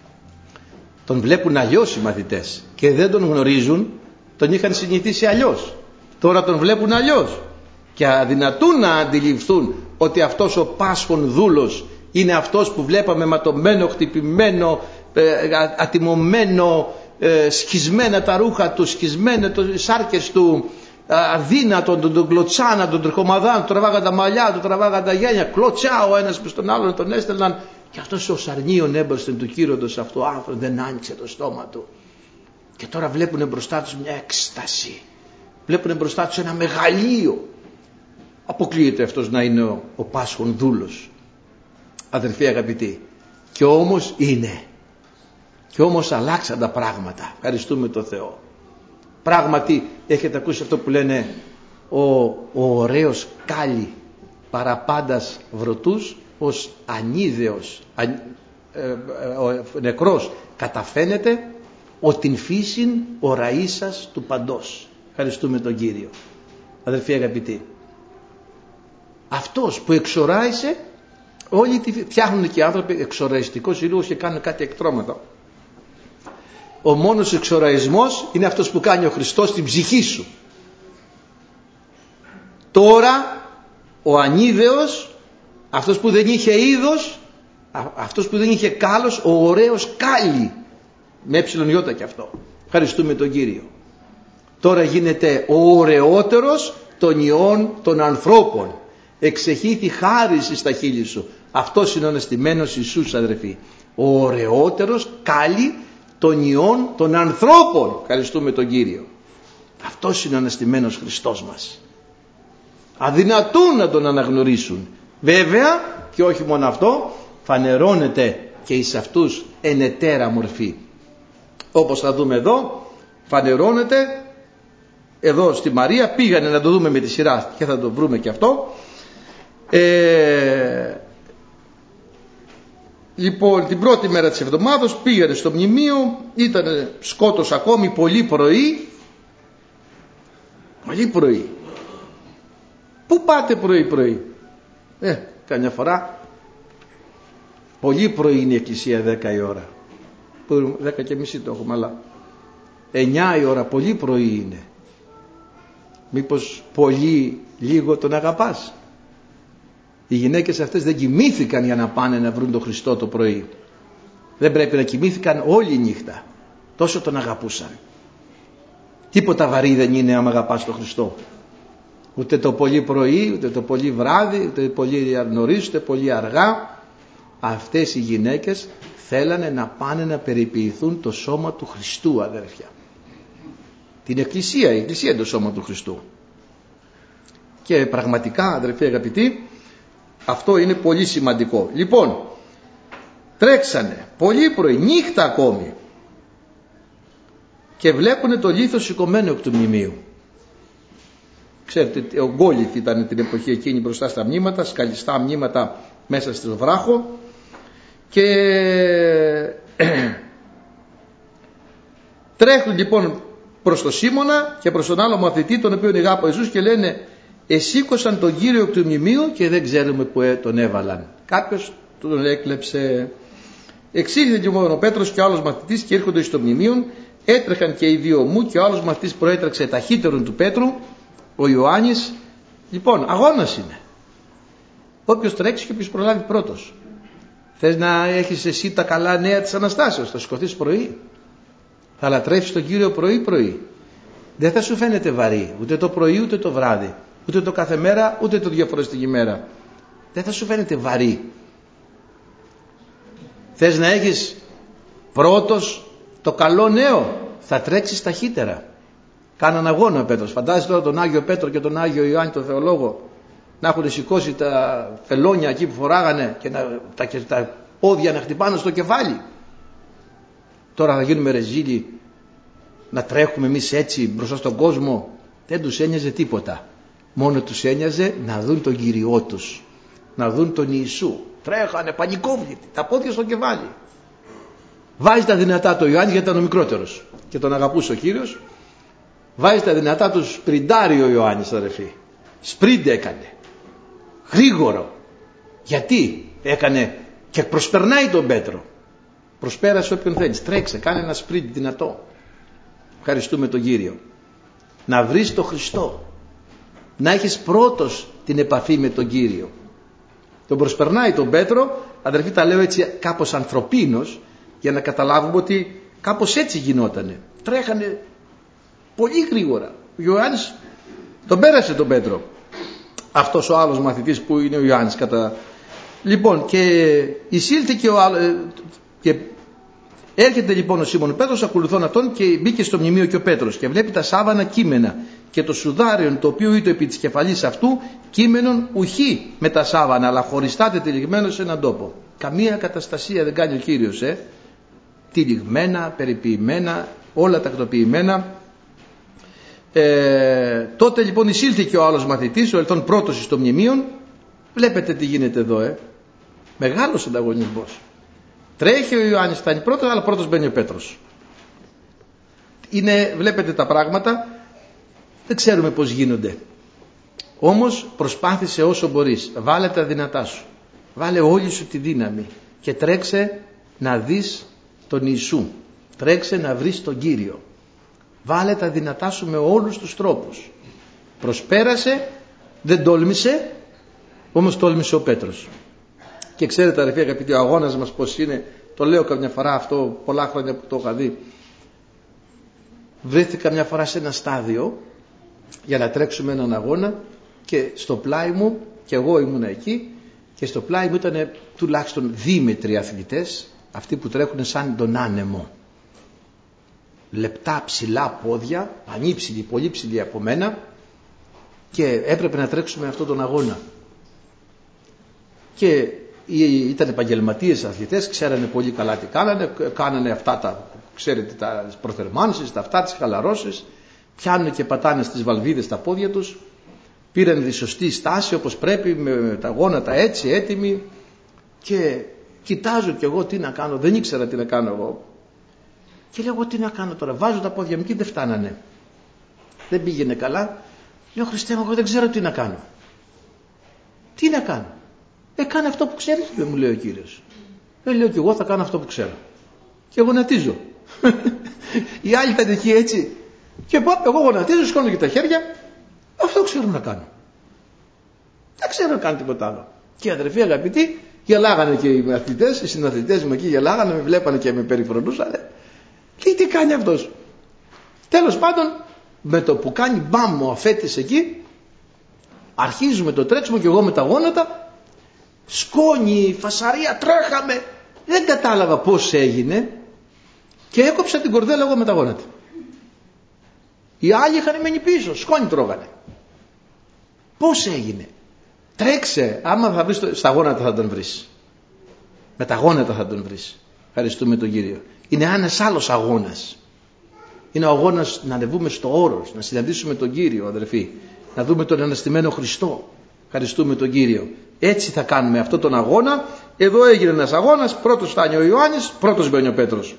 τον βλέπουν αλλιώς οι μαθητές και δεν τον γνωρίζουν, τον είχαν συνηθίσει αλλιώς, τώρα τον βλέπουν αλλιώς και αδυνατούν να αντιληφθούν ότι αυτός ο πάσχων δούλος είναι αυτός που βλέπαμε ματωμένο, χτυπημένο, ατιμωμένο, σχισμένα τα ρούχα του, σχισμένα οι σάρκες του, αδύνατον, τον, τον κλωτσάνα, τον τριχομαδάν, τον τραβάγαν τα μαλλιά, τον τραβάγαν τα γένια, κλωτσά ο ένας προς τον άλλον, τον έστελναν, και αυτός ο σαρνίων έμπροσθεν του κύροντος αυτού άνθρωπο δεν άνοιξε το στόμα του. Και τώρα βλέπουν μπροστά τους μια έκσταση, βλέπουν μπροστά τους ένα μεγαλείο. Αποκλείεται αυτός να είναι ο, ο πάσχων δούλος, αδερφοί αγαπητοί, και όμως είναι. Και όμως αλλάξαν τα πράγματα, ευχαριστούμε τον Θεό. Πράγματι έχετε ακούσει αυτό που λένε ο, ο ωραίος κάλλη παραπάντας βρωτούς, ως ανίδεος α, ε, ε, ο νεκρός καταφαίνεται ο την φύσιν ο ραΐσας του παντός. Ευχαριστούμε τον Κύριο, αδερφοί αγαπητοί. Αυτός που εξοράισε, όλοι τη φτιάχνουν και οι άνθρωποι εξοραϊστικός ήλιος και κάνουν κάτι εκτρώματα. Ο μόνος εξοραϊσμός είναι αυτός που κάνει ο Χριστός στην ψυχή σου. Τώρα ο ανίδεος, αυτός που δεν είχε είδος, αυτός που δεν είχε κάλος, ο ωραίος κάλλη, με εψιλονιώτα και αυτό. Ευχαριστούμε τον Κύριο. Τώρα γίνεται ο ωραιότερος των ιών των ανθρώπων. Εξεχήθη χάριση στα χείλη σου. Αυτός είναι ο αναστημένος Ιησούς, αδερφοί. Ο ωραιότερος κάλλη των ιών των ανθρώπων. Ευχαριστούμε τον Κύριο. Αυτός είναι ο αναστημένος Χριστός μας. Αδυνατούν να τον αναγνωρίσουν. Βέβαια, και όχι μόνο αυτό, φανερώνεται και εις αυτούς εν ετέρα μορφή. Όπως θα δούμε εδώ, φανερώνεται εδώ στη Μαρία. Πήγανε να το δούμε με τη σειρά και θα το βρούμε και αυτό. Ε, λοιπόν, την πρώτη μέρα της εβδομάδος πήγανε στο μνημείο, ήταν σκότος ακόμη, πολύ πρωί. Πολύ πρωί. Πού πάτε πρωί πρωί? Ε, καμιά φορά πολύ πρωί είναι η εκκλησία, δέκα η ώρα. δέκα και μισή το έχουμε, αλλά εννιά η ώρα πολύ πρωί είναι. Μήπως πολύ λίγο τον αγαπάς? Οι γυναίκες αυτές δεν κοιμήθηκαν για να πάνε να βρουν τον Χριστό το πρωί. Δεν πρέπει να κοιμήθηκαν όλη νύχτα. Τόσο τον αγαπούσαν. Τίποτα βαρύ δεν είναι άμα αγαπάς τον Χριστό. Ούτε το πολύ πρωί, ούτε το πολύ βράδυ, ούτε πολύ νωρίς, ούτε πολύ αργά. Αυτές οι γυναίκες θέλανε να πάνε να περιποιηθούν το σώμα του Χριστού, αδέρφια. Την Εκκλησία, η Εκκλησία είναι το σώμα του Χριστού. Και πραγματικά, αδερφοί αγαπητοί, αυτό είναι πολύ σημαντικό. Λοιπόν, τρέξανε πολύ πρωί, νύχτα ακόμη, και βλέπουνε το λίθο σηκωμένο εκ του μνημείου. Ξέρετε, ο Γκόλιθ ήταν την εποχή εκείνη μπροστά στα μνήματα, σκαλιστά μνήματα μέσα στο βράχο, και τρέχουν λοιπόν προς τον Σίμωνα και προς τον άλλο μαθητή, τον οποίο ηγάπη ο Ιησούς, και λένε, εσήκωσαν τον Κύριο εκ του μνημείου και δεν ξέρουμε που τον έβαλαν. Κάποιος τον έκλεψε. Εξήλθε λοιπόν ο Πέτρος και ο άλλος μαθητής και έρχονται στο μνημείο. Έτρεχαν και οι δύο μου, και ο άλλος μαθητής προέτρεξε ταχύτερον του Πέτρου, ο Ιωάννης. Λοιπόν, αγώνας είναι. Όποιος τρέξει και όποιος προλάβει πρώτος. Θες να έχεις εσύ τα καλά νέα της Αναστάσεως? Θα σηκωθείς πρωί, θα λατρεύσεις τον Κύριο πρωί πρωί. Δεν θα σου φαίνεται βαρύ ούτε το πρωί ούτε το βράδυ, ούτε το κάθε μέρα ούτε το δύο φορές την ημέρα. Δεν θα σου φαίνεται βαρύ. Θες να έχεις πρώτος το καλό νέο, θα τρέξεις ταχύτερα. Κάναν αγώνα ο Πέτρος. Φαντάζεσαι τώρα τον Άγιο Πέτρο και τον Άγιο Ιωάννη τον Θεολόγο να έχουν σηκώσει τα φελόνια εκεί που φοράγανε και να, τα, και τα πόδια να χτυπάνε στο κεφάλι. Τώρα θα γίνουμε ρεζίλοι να τρέχουμε εμείς έτσι μπροστά στον κόσμο? Δεν τους ένοιαζε τίποτα. Μόνο τους ένοιαζε να δουν τον Κυριό τους, να δουν τον Ιησού. Τρέχανε πανικόβλητοι, τα πόδια στο κεφάλι. Βάζει τα δυνατά το Ιωάννη, γιατί ήταν ο μικρότερος και τον αγαπούσε ο Κύριος. Βάζει τα δυνατά του, σπριντάρει ο Ιωάννης, αδερφοί. Σπριντ έκανε. Γρήγορο. Γιατί έκανε και προσπερνάει τον Πέτρο. Προσπέρασε όποιον θέλεις. Τρέξε, κάνε ένα σπριντ δυνατό. Ευχαριστούμε τον Κύριο. Να βρεις τον Χριστό. Να έχεις πρώτος την επαφή με τον Κύριο. Τον προσπερνάει τον Πέτρο. Αδερφοί, τα λέω έτσι κάπως ανθρωπίνος, για να καταλάβουμε ότι κάπως έτσι γινότανε. Τρέχανε πολύ γρήγορα. Ο Ιωάννης τον πέρασε τον Πέτρο. Αυτός ο άλλος μαθητής που είναι ο Ιωάννης κατά... Λοιπόν, και εισήλθε και ο άλλος, και έρχεται λοιπόν ο Σίμων Πέτρος ακολουθών αυτόν, και μπήκε στο μνημείο και ο Πέτρος και βλέπει τα σάβανα κείμενα και το σουδάριον το οποίο ήτο επί της κεφαλής αυτού κείμενον ουχή με τα σάβανα, αλλά χωριστά τετυλιγμένο σε έναν τόπο. Καμία καταστασία δεν κάνει ο Κύριος, ε. Τυλιγμένα, περιποιημένα, όλα τακτοποιημένα. Ε, τότε λοιπόν εισήλθε και ο άλλος μαθητής, ο ελθόν πρώτος στο μνημείο. Βλέπετε τι γίνεται εδώ, ε. Μεγάλος ανταγωνισμός. Τρέχει ο Ιωάννης, φτάνει πρώτος, αλλά πρώτος μπαίνει ο Πέτρος. Είναι, βλέπετε τα πράγματα, δεν ξέρουμε πώς γίνονται. Όμως προσπάθησε όσο μπορείς. Βάλε τα δυνατά σου. Βάλε όλη σου τη δύναμη και τρέξε να δεις τον Ιησού. Τρέξε να βρεις τον Κύριο. Βάλε τα δυνατά σου με όλους τους τρόπους. Προσπέρασε, δεν τόλμησε, όμως τόλμησε ο Πέτρος. Και ξέρετε, αδερφοί αγαπητοί, ο αγώνας μας πώς είναι. Το λέω καμιά φορά αυτό, πολλά χρόνια που το είχα δει. Βρέθηκα μια φορά σε ένα στάδιο για να τρέξουμε έναν αγώνα, και στο πλάι μου, και εγώ ήμουνα εκεί, και στο πλάι μου ήταν τουλάχιστον δίμετροι αθλητές, αυτοί που τρέχουν σαν τον άνεμο. Λεπτά ψηλά πόδια, ανήψηλοι, πολύ ψηλοί από μένα, και έπρεπε να τρέξουμε αυτόν τον αγώνα. Και ήταν επαγγελματίες αθλητές, ξέρανε πολύ καλά τι κάνανε, κάνανε αυτά τα, ξέρετε, τα προθερμάνσεις, τα αυτά, τις χαλαρώσεις, πιάνουν και πατάνε στις βαλβίδες τα πόδια τους, πήραν τη σωστή στάση όπως πρέπει, με τα γόνατα έτσι έτοιμοι, και κοιτάζω κι εγώ τι να κάνω, δεν ήξερα τι να κάνω εγώ, και λέω τι να κάνω τώρα, βάζω τα πόδια μου και δεν φτάνανε, δεν πήγαινε καλά. Λέω Χριστέ μου, εγώ δεν ξέρω τι να κάνω. Τι να κάνω? Ε, κάνε αυτό που ξέρεις, δεν μου λέει ο Κύριος. Ε, λέω κι εγώ θα κάνω αυτό που ξέρω. και γονατίζω. Οι άλλοι θα είναι εκεί έτσι. Και πω, εγώ γονατίζω, σκόνω και τα χέρια. Αυτό ξέρω να κάνω. Δεν ξέρω να κάνω τίποτα άλλο. Και αδερφοί αγαπητοί, γελάγανε και οι αθλητές, οι συναθλητές μου εκεί γελάγανε, με βλέπανε και με περιφρονούσανε. Και τι κάνει αυτός. Τέλος πάντων, με το που κάνει μπαμ ο αφέτης εκεί, αρχίζουμε το τρέξιμο και εγώ με τα γόνατα, σκόνη, φασαρία, τρέχαμε. Δεν κατάλαβα πώς έγινε και έκοψα την κορδέλα εγώ με τα γόνατα. Οι άλλοι είχαν μείνει πίσω, σκόνη τρώγανε. Πώς έγινε. Τρέξε, άμα θα βρεις το, στα γόνατα θα τον βρεις. Με τα γόνατα θα τον βρεις. Ευχαριστούμε τον Κύριο. Είναι ένας άλλος αγώνας. Είναι ο αγώνας να ανεβούμε στο όρος, να συναντήσουμε τον Κύριο, αδερφοί. Να δούμε τον αναστημένο Χριστό. Ευχαριστούμε τον Κύριο. Έτσι θα κάνουμε αυτόν τον αγώνα. Εδώ έγινε ένας αγώνας. Πρώτος φτάνει ο Ιωάννης, πρώτος μπαίνει ο Πέτρος.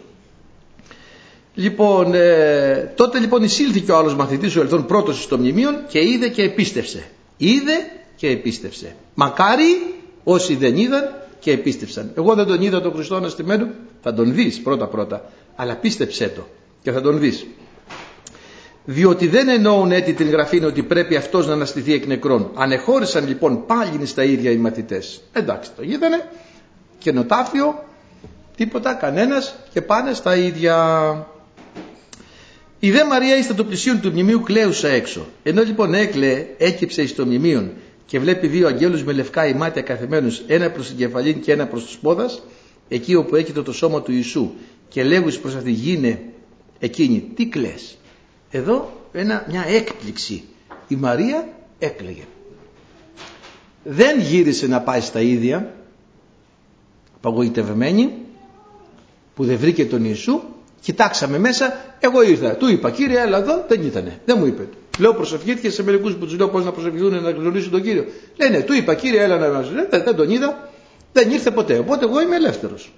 Λοιπόν, ε, τότε λοιπόν εισήλθηκε ο άλλος μαθητής, ο Ελθόν, πρώτος στο μνημείο και είδε και επίστευσε. Είδε και επίστευσε. Μακάρι όσοι δεν είδαν και επίστευσαν. Εγώ δεν τον είδα τον Χριστό αναστημένο. Θα τον δεις πρώτα πρώτα. Αλλά πίστεψέ το και θα τον δεις. Διότι δεν εννοούν έτσι την γραφή ότι πρέπει αυτός να αναστηθεί εκ νεκρών. Ανεχώρησαν λοιπόν πάλι στα ίδια οι μαθητές. Εντάξει, το είδανε και νοτάφιο, τίποτα, κανένας, και πάνε στα ίδια. Η δε Μαρία εις το πλησίον του μνημείου κλαίουσα έξω. Ενώ λοιπόν έκλαιε, έκυψε εις το μνημείον και βλέπει δύο αγγέλους με λευκά ημάτια καθεμένους, ένα προς την κεφαλήν και ένα προς τους πόδας, εκεί όπου έκειτο το σώμα του Ιησού, και λέγους προς αυτή γίνε εκείνη, τι κλαις. Εδώ ένα, μια έκπληξη. Η Μαρία έκλαιγε. Δεν γύρισε να πάει στα ίδια, απαγοητευμένη, που δεν βρήκε τον Ιησού. Κοιτάξαμε μέσα, εγώ ήρθα. Του είπα, Κύριε, έλα εδώ, δεν ήτανε. Δεν μου είπε. Λέω, προσευχήθηκε σε μερικούς που τους λέω πώς να προσευχηθούν να γνωρίσουν τον Κύριο. Λένε, του είπα, Κύριε, έλα να μας. Δεν, δεν τον είδα, δεν ήρθε ποτέ. Οπότε εγώ είμαι ελεύθερος.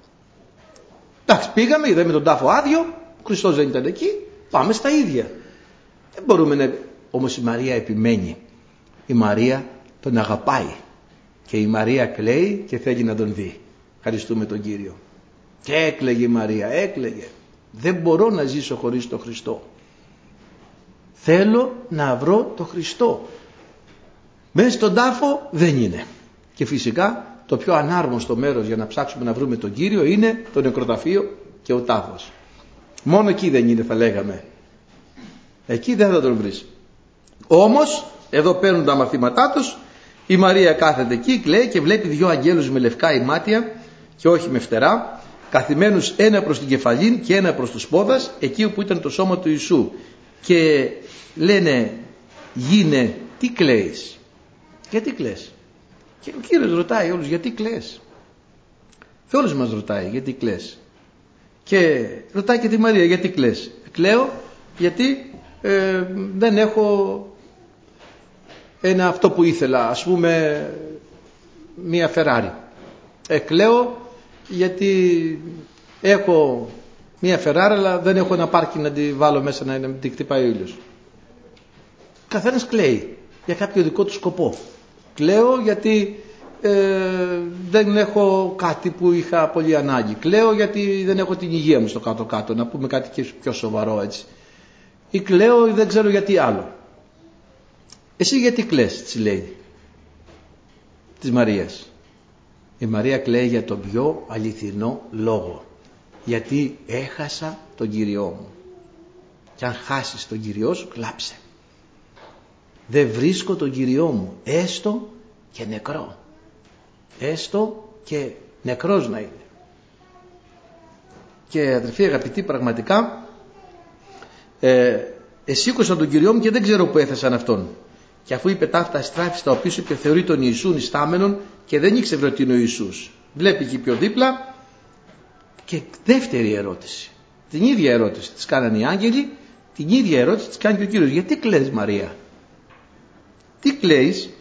Εντάξει, πήγαμε, είδαμε τον τάφο άδειο, ο Χριστός δεν ήταν εκεί, πάμε στα ίδια. Δεν μπορούμε να. Όμως η Μαρία επιμένει. Η Μαρία τον αγαπάει. Και η Μαρία κλαίει και θέλει να τον δει. Ευχαριστούμε τον Κύριο. Και έκλαιγε η Μαρία, έκλαιγε. Δεν μπορώ να ζήσω χωρίς τον Χριστό. Θέλω να βρω τον Χριστό. Μέσα στον τάφο δεν είναι. Και φυσικά το πιο ανάρμοστο μέρος για να ψάξουμε να βρούμε τον Κύριο είναι το νεκροταφείο και ο τάφος. Μόνο εκεί δεν είναι, θα λέγαμε. Εκεί δεν θα τον βρεις. Όμως εδώ παίρνουν τα μαθήματά τους. Η Μαρία κάθεται εκεί, κλαίει και βλέπει δύο αγγέλους με λευκά ημάτια και όχι με φτερά, καθημένους ένα προς την κεφαλήν και ένα προς τους πόδας, εκεί όπου ήταν το σώμα του Ιησού. Και λένε, γίνε, τι κλαίεις. Γιατί κλαις. Και ο Κύριος ρωτάει όλους, γιατί κλαις. Και όλους μας ρωτάει, γιατί κλαις. Και ρωτάει και τη Μαρία, γιατί κλαις. Κλαίω γιατί ε, δεν έχω ένα αυτό που ήθελα, ας πούμε μία Φεράρι. Ε, κλαίω γιατί έχω μία Φεράρι αλλά δεν έχω ένα πάρκι να τη βάλω μέσα να την χτυπάει ο ήλιος. Καθένας κλαίει για κάποιο δικό του σκοπό. Κλαίω γιατί ε, δεν έχω κάτι που είχα πολύ ανάγκη. Κλαίω γιατί δεν έχω την υγεία μου στο κάτω-κάτω, να πούμε κάτι και πιο σοβαρό έτσι. Ή κλαίω ή δεν ξέρω γιατί άλλο. Εσύ γιατί κλαις, της λέει, της Μαρίας. Η Μαρία κλαίει για τον πιο αληθινό λόγο. Γιατί έχασα τον Κυριό μου. Και αν χάσεις τον Κυριό σου, κλάψε. Δεν βρίσκω τον Κυριό μου, έστω και νεκρό. Έστω και νεκρός να είναι. Και αδερφοί αγαπητοί, πραγματικά ε, εσήκωσαν τον Κυριό μου και δεν ξέρω που έθεσαν αυτόν. Και αφού είπε ταύτα, στράφει στα οπίσω και θεωρεί τον Ιησούν ιστάμενον και δεν ήξερε ότι είναι ο Ιησούς. Βλέπει εκεί πιο δίπλα. Και δεύτερη ερώτηση, την ίδια ερώτηση της κάνανε οι άγγελοι, την ίδια ερώτηση της κάνει και ο Κύριος. Γιατί κλαις, Μαρία. Τι κλαίεις.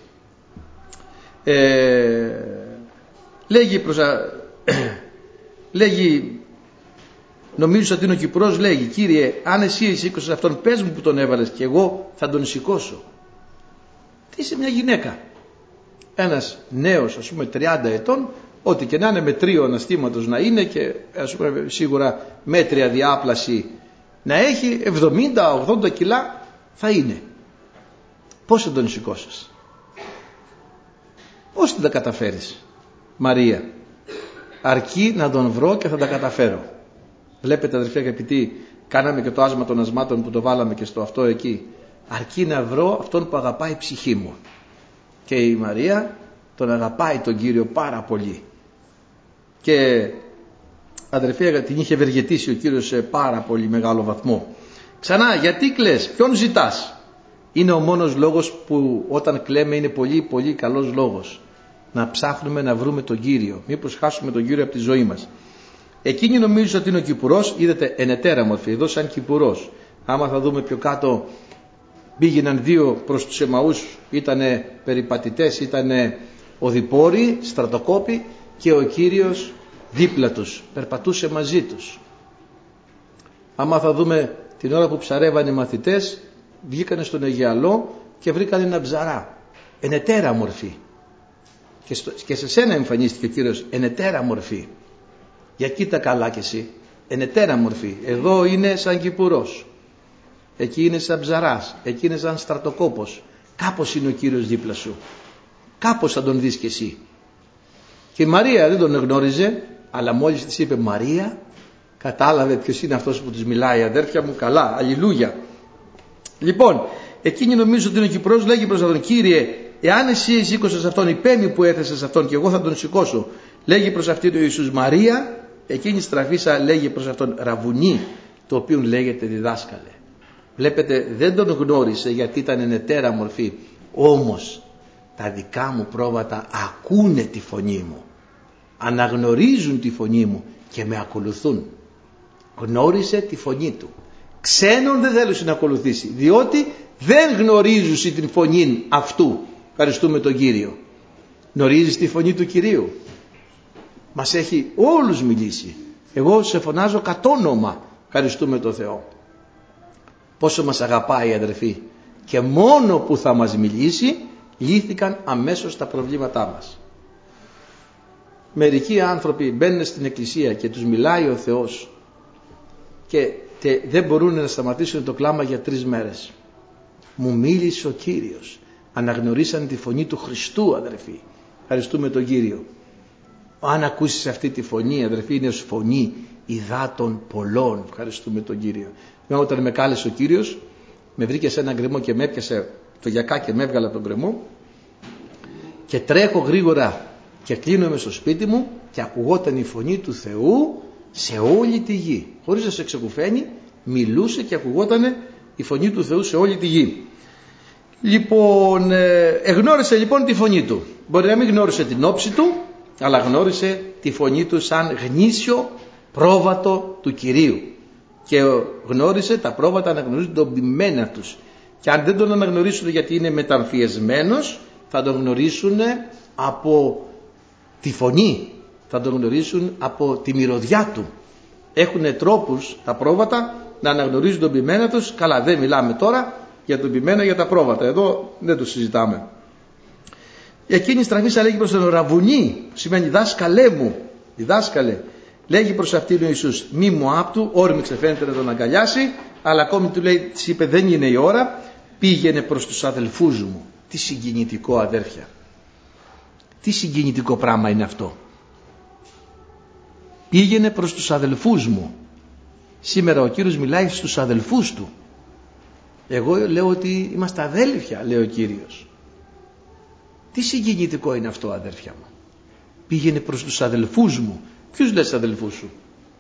ε, λέγει προς α, λέγει, νομίζω ότι είναι ο Κυπρός, λέγει, Κύριε, αν εσύ σήκωσες αυτόν, πες μου που τον έβαλες και εγώ θα τον σηκώσω. Τι είσαι μια γυναίκα. Ένας νέος, ας πούμε τριάντα ετών, ό,τι και να είναι, μετρίο αναστήματος να είναι και ας πούμε σίγουρα μέτρια διάπλαση να έχει, εβδομήντα ογδόντα κιλά θα είναι. Πώς θα τον σηκώσεις? Πώς θα τα καταφέρεις, Μαρία? Αρκεί να τον βρω και θα τα καταφέρω. Βλέπετε αδερφοί αγαπητοί, κάναμε και το άσμα των ασμάτων που το βάλαμε και στο αυτό εκεί. Αρκεί να βρω αυτόν που αγαπάει η ψυχή μου. Και η Μαρία τον αγαπάει τον Κύριο πάρα πολύ. Και αδερφοί, την είχε ευεργετήσει ο Κύριος σε πάρα πολύ μεγάλο βαθμό. Ξανά, γιατί κλαις? Ποιον ζητάς? Είναι ο μόνος λόγος που όταν κλαίμε είναι πολύ πολύ καλός λόγος. Να ψάχνουμε να βρούμε τον Κύριο. Μήπως χάσουμε τον Κύριο από τη ζωή μας. Εκείνη νομίζω ότι είναι ο Κυπουρός. Είδατε ενετέρα μορφή. Εδώ σαν Κυπουρός. Άμα θα δούμε πιο κάτω, πήγαιναν δύο προς τους Εμαούς. Ήτανε περιπατητές, ήτανε οδηπόροι, στρατοκόποι, και ο Κύριος δίπλα τους. Περπατούσε μαζί τους. Άμα θα δούμε την ώρα που ψαρεύανε οι μαθητές, βγήκανε στον Αιγαιαλό και βρήκανε ένα ψαρά. Ενετέρα μορφή. Και, στο, και σε σένα εμφανίστηκε ο Κύριος ενετέρα μορφή. Για κοίτα καλά κι εσύ. Ενετέρα μορφή. Εδώ είναι σαν Κυπουρός. Εκεί είναι σαν ψαράς. Εκεί είναι σαν στρατοκόπος. Κάπως είναι ο Κύριος δίπλα σου. Κάπως θα τον δεις κι εσύ. Και η Μαρία δεν τον γνώριζε, αλλά μόλις της είπε Μαρία, κατάλαβε ποιος είναι αυτός που της μιλάει. Αδέρφια μου, καλά, αλληλούια. Λοιπόν, εκείνη νομίζω ότι είναι ο Κυπρός, λέγει προς αυτόν, Κύριε, εάν εσύ σήκωσες αυτόν, υπέμει που έθεσες αυτόν και εγώ θα τον σηκώσω. Λέγει προς αυτήν ο Ιησούς Μαρία, εκείνη στραφίσα λέγει προς αυτόν Ραβουνί, το οποίο λέγεται διδάσκαλε. Βλέπετε, δεν τον γνώρισε γιατί ήταν ενετέρα μορφή, όμως τα δικά μου πρόβατα ακούνε τη φωνή μου, αναγνωρίζουν τη φωνή μου και με ακολουθούν. Γνώρισε τη φωνή του. Ξένον δεν θέλουν να ακολουθήσει, διότι δεν γνωρίζουν την φωνή αυτού. Ευχαριστούμε τον Κύριο. Γνωρίζεις τη φωνή του Κυρίου? Μας έχει όλους μιλήσει. Εγώ σε φωνάζω κατ' όνομα. Ευχαριστούμε τον Θεό. Πόσο μας αγαπάει, αδερφοί. Και μόνο που θα μας μιλήσει, λύθηκαν αμέσως τα προβλήματά μας. Μερικοί άνθρωποι μπαίνουν στην εκκλησία και τους μιλάει ο Θεός και τε, δεν μπορούν να σταματήσουν το κλάμα για τρεις μέρες. Μου μίλησε ο Κύριος. Αναγνωρίσαν τη φωνή του Χριστού, αδερφοί. Ευχαριστούμε τον Κύριο. Αν ακούσεις αυτή τη φωνή, αδερφοί, είναι ως φωνή υδάτων πολλών. Ευχαριστούμε τον Κύριο. Όταν με κάλεσε ο Κύριος, με βρήκε σε ένα γκρεμό και με έπιασε το γιακά και με έβγαλε από τον γκρεμό και τρέχω γρήγορα και κλείνομαι στο σπίτι μου και ακουγόταν η φωνή του Θεού σε όλη τη γη. Χωρίς να σε ξεκουφαίνει, μιλούσε και ακουγόταν η φωνή του Θεού σε όλη τη γη. Λοιπόν, εγνώρισε λοιπόν τη φωνή του. Μπορεί να μην γνώρισε την όψη του, αλλά γνώρισε τη φωνή του σαν γνήσιο πρόβατο του Κυρίου. Και γνώρισε τα πρόβατα να γνωρίζουν τον ποιμένα τους. Και αν δεν τον αναγνωρίσουν γιατί είναι μεταμφιεσμένος, θα τον γνωρίσουν από τη φωνή, θα τον γνωρίσουν από τη μυρωδιά του. Έχουν τρόπους τα πρόβατα να αναγνωρίζουν τον ποιμένα τους. Καλά, δεν μιλάμε τώρα για τον ποιμένα, για τα πρόβατα. Εδώ δεν το συζητάμε. Εκείνη στραφίσα λέγει προς τον Ραβουνί, σημαίνει δάσκαλέ μου, διδάσκαλε. Λέγει προς αυτήν ο Ιησούς, μη μου άπτου, όρμηξε φαίνεται να τον αγκαλιάσει, αλλά ακόμη του λέει, της είπε δεν είναι η ώρα, πήγαινε προς τους αδελφούς μου. Τι συγκινητικό, αδέρφια. Τι συγκινητικό πράγμα είναι αυτό. Πήγαινε προς τους αδελφούς μου. Σήμερα ο Κύριος μιλάει στους αδελφούς του. Εγώ λέω ότι είμαστε αδέλφια, λέει ο Κύριος. Τι συγκινητικό είναι αυτό, αδέρφια μου. Πήγαινε προς τους αδελφούς μου. Ποιους λες αδελφούς σου?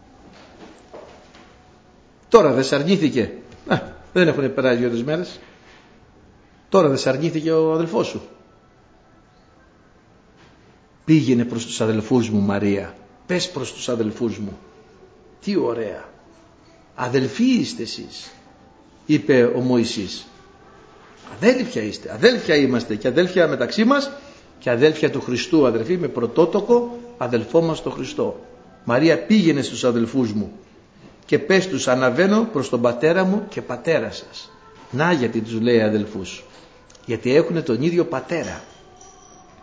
Τώρα δεν σε αρνήθηκε? Α, δεν έχουν περάσει δύο-τρεις μέρες. Τώρα δεν σε αρνήθηκε ο αδελφός σου? Πήγαινε προς τους αδελφούς μου, Μαρία. Πες προς τους αδελφούς μου. Τι ωραία. Αδελφοί είστε εσείς, είπε ο Μωυσής. Αδέλφια είστε, αδέλφια είμαστε και αδέλφια μεταξύ μας και αδέλφια του Χριστού, αδελφοί, με πρωτότοκο αδελφό μας τον Χριστό. Μαρία, πήγαινε στους αδελφούς μου και πες τους, αναβαίνω προς τον πατέρα μου και πατέρα σας. Να γιατί τους λέει αδελφούς, γιατί έχουν τον ίδιο πατέρα.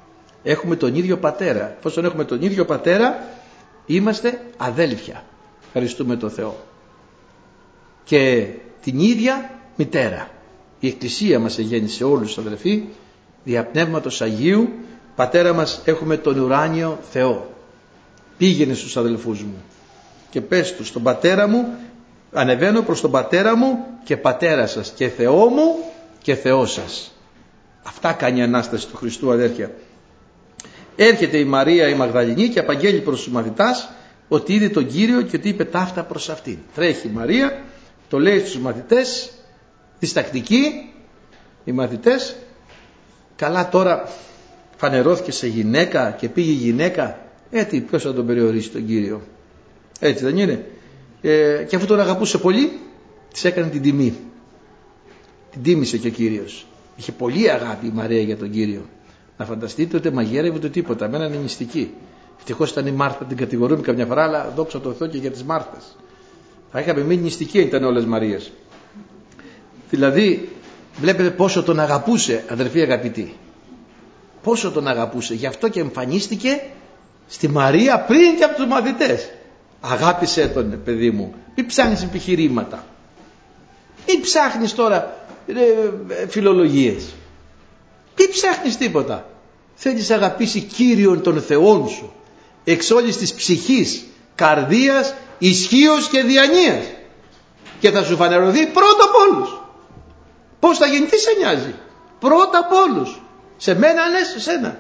Έχουμε τον ίδιο πατέρα. Εφόσον έχουμε τον ίδιο πατέρα, είμαστε αδέλφια. Ευχαριστούμε τον Θεό. Και την ίδια μητέρα. Η Εκκλησία μας εγέννησε όλους, αδελφοί, δια Πνεύματος Αγίου. Πατέρα μας έχουμε τον ουράνιο Θεό. Πήγαινε στους αδελφούς μου και πες τους, στον πατέρα μου, ανεβαίνω προς τον πατέρα μου και πατέρα σας και Θεό μου και Θεό σας. Αυτά κάνει η Ανάσταση του Χριστού, αδέρφια. Έρχεται η Μαρία η Μαγδαληνή και απαγγέλει προς τους μαθητάς ότι είδε τον Κύριο και ότι είπε ταύτα προς αυτήν. Τρέχει η Μαρία, το λέει στους μαθητές, διστακτικοί οι μαθητές. Καλά, τώρα φανερώθηκε σε γυναίκα και πήγε η γυναίκα. Έτσι, ποιος θα τον περιορίσει τον Κύριο? Έτσι δεν είναι? Ε, και αφού τον αγαπούσε πολύ, της έκανε την τιμή. Την τίμησε και ο Κύριος. Είχε πολύ αγάπη η Μαρία για τον Κύριο. Να φανταστείτε, ούτε μαγείρευε ούτε τίποτα. Μέναν είναι νηστική. Ευτυχώς ήταν η Μάρθα, την κατηγορούμε καμιά φορά, αλλά δόξα τω Θεώ και για τις Μάρθες. Θα είχαμε μείνει νηστική, ήταν όλες Μαρίες. Δηλαδή, βλέπετε πόσο τον αγαπούσε, αδερφοί αγαπητοί. Πόσο τον αγαπούσε. Γι' αυτό και εμφανίστηκε στη Μαρία πριν και από τους μαθητές. Αγάπησε τον, παιδί μου. Μην ψάχνεις επιχειρήματα. Μην ψάχνεις τώρα ε, φιλολογίες. Μην ψάχνεις τίποτα. Θέλεις να αγαπήσει Κύριον τον Θεόν σου εξ όλης της ψυχής, καρδίας, ισχύος και διανοίας, και θα σου φανερωθεί πρώτα από όλους. Πώς θα γίνει, τι σε νοιάζει? Πρώτα από όλους. Σε μένα λες, σε σένα.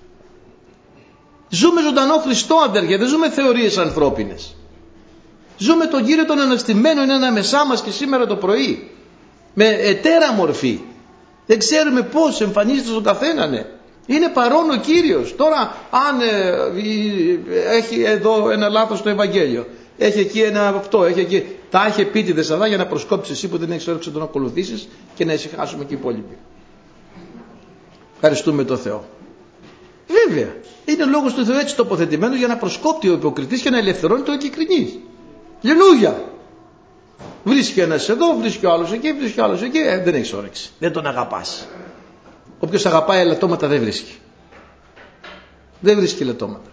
Ζούμε ζωντανό Χριστό, αδέρφια, δεν ζούμε θεωρίες ανθρώπινες. Ζούμε τον Κύριο τον αναστημένο, είναι ανάμεσά μας και σήμερα το πρωί, με εταίρα μορφή. Δεν ξέρουμε πώς εμφανίζεται στον καθέναν. Ναι. Είναι παρόν ο Κύριος. Τώρα αν ε, ε, έχει εδώ ένα λάθος στο Ευαγγέλιο, έχει εκεί ένα αυτό, έχει εκεί, τα έχει επίτηδες αυτά για να προσκόψεις εσύ που δεν έχεις όρεξη να τον ακολουθήσεις και να ησυχάσουμε και οι υπόλοιποι. Ευχαριστούμε τον Θεό. Βέβαια, είναι λόγος του Θεού έτσι τοποθετημένο για να προσκόπτει ο υποκριτής και να ελευθερώνει το ειλικρινής. Λελούια! Βρίσκει ένας εδώ, βρίσκει ο άλλος εκεί, βρίσκει ο άλλος εκεί, ε, δεν έχεις όρεξη. Δεν τον αγαπάς. Όποιος αγαπάει ελαττώματα δεν βρίσκει. Δεν βρίσκει ελαττώματα.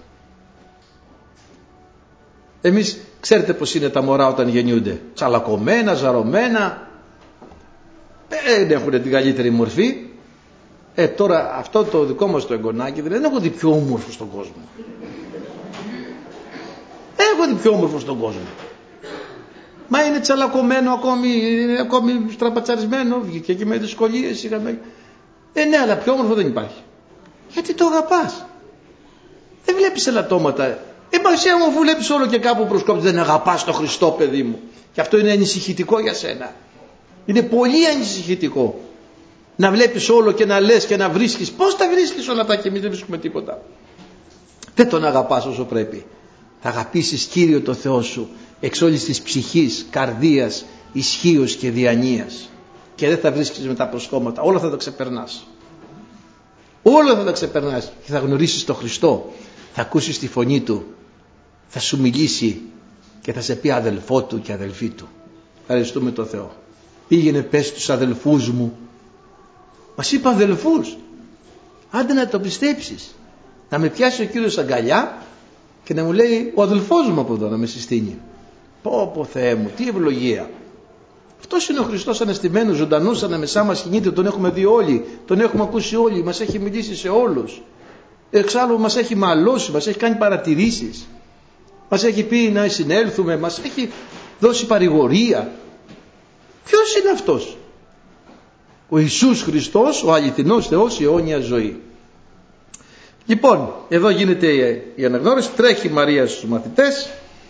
Εμείς ξέρετε πως είναι τα μωρά όταν γεννιούνται. Τσαλακωμένα, ζαρωμένα. Δεν έχουν την καλύτερη μορφή. Ε, τώρα αυτό το δικό μας το εγγονάκι δηλαδή, δεν έχω δει πιο όμορφο στον κόσμο. Έχω δει πιο όμορφο στον κόσμο. Μα είναι τσαλακωμένο ακόμη, είναι ακόμη στραπατσαρισμένο, βγήκε και με δυσκολίες. Είχαμε... Ε, ναι, αλλά πιο όμορφο δεν υπάρχει. Γιατί το αγαπάς. Δεν βλέπεις ελαττώματα. Ε, μαξιά μου, αφού βλέπεις όλο και κάπου προσκόπτεις, δεν αγαπάς τον Χριστό, παιδί μου. Και αυτό είναι ανησυχητικό για σένα. Είναι πολύ ανησυχητικό. Να βλέπεις όλο και να λες και να βρίσκεις. Πώς τα βρίσκεις όλα αυτά και εμείς δεν βρίσκουμε τίποτα? Δεν τον αγαπάς όσο πρέπει. Θα αγαπήσεις Κύριο το Θεό σου εξ όλης της ψυχής, καρδίας, ισχύος και διανοίας. Και δεν θα βρίσκεις με τα προσκόμματα. Όλα θα τα ξεπερνάς. Όλα θα τα ξεπερνάς. Και θα γνωρίσεις τον Χριστό. Θα ακούσεις τη φωνή Του. Θα σου μιλήσει και θα σε πει αδελφό Του και αδελφή Του. Ευχαριστούμε τον Θεό. Πήγαινε πες στους αδελφούς μου. Μας είπα αδελφούς. Άντε να το πιστέψεις. Να με πιάσει ο Κύριος αγκαλιά και να μου λέει ο αδελφός μου από εδώ να με συστήνει. Πω πω Θεέ μου, τι ευλογία. Αυτός είναι ο Χριστός αναστημένος, ζωντανός ανάμεσά μας κινείται, τον έχουμε δει όλοι, τον έχουμε ακούσει όλοι, μας έχει μιλήσει σε όλους. Εξάλλου μας έχει μαλώσει, μας έχει κάνει παρατηρήσεις, μας έχει πει να συνέλθουμε, μας έχει δώσει παρηγορία. Ποιος είναι αυτός? Ο Ιησούς Χριστός, ο αληθινός Θεός, η αιώνια ζωή. Λοιπόν, εδώ γίνεται η αναγνώριση, τρέχει η Μαρία στους μαθητές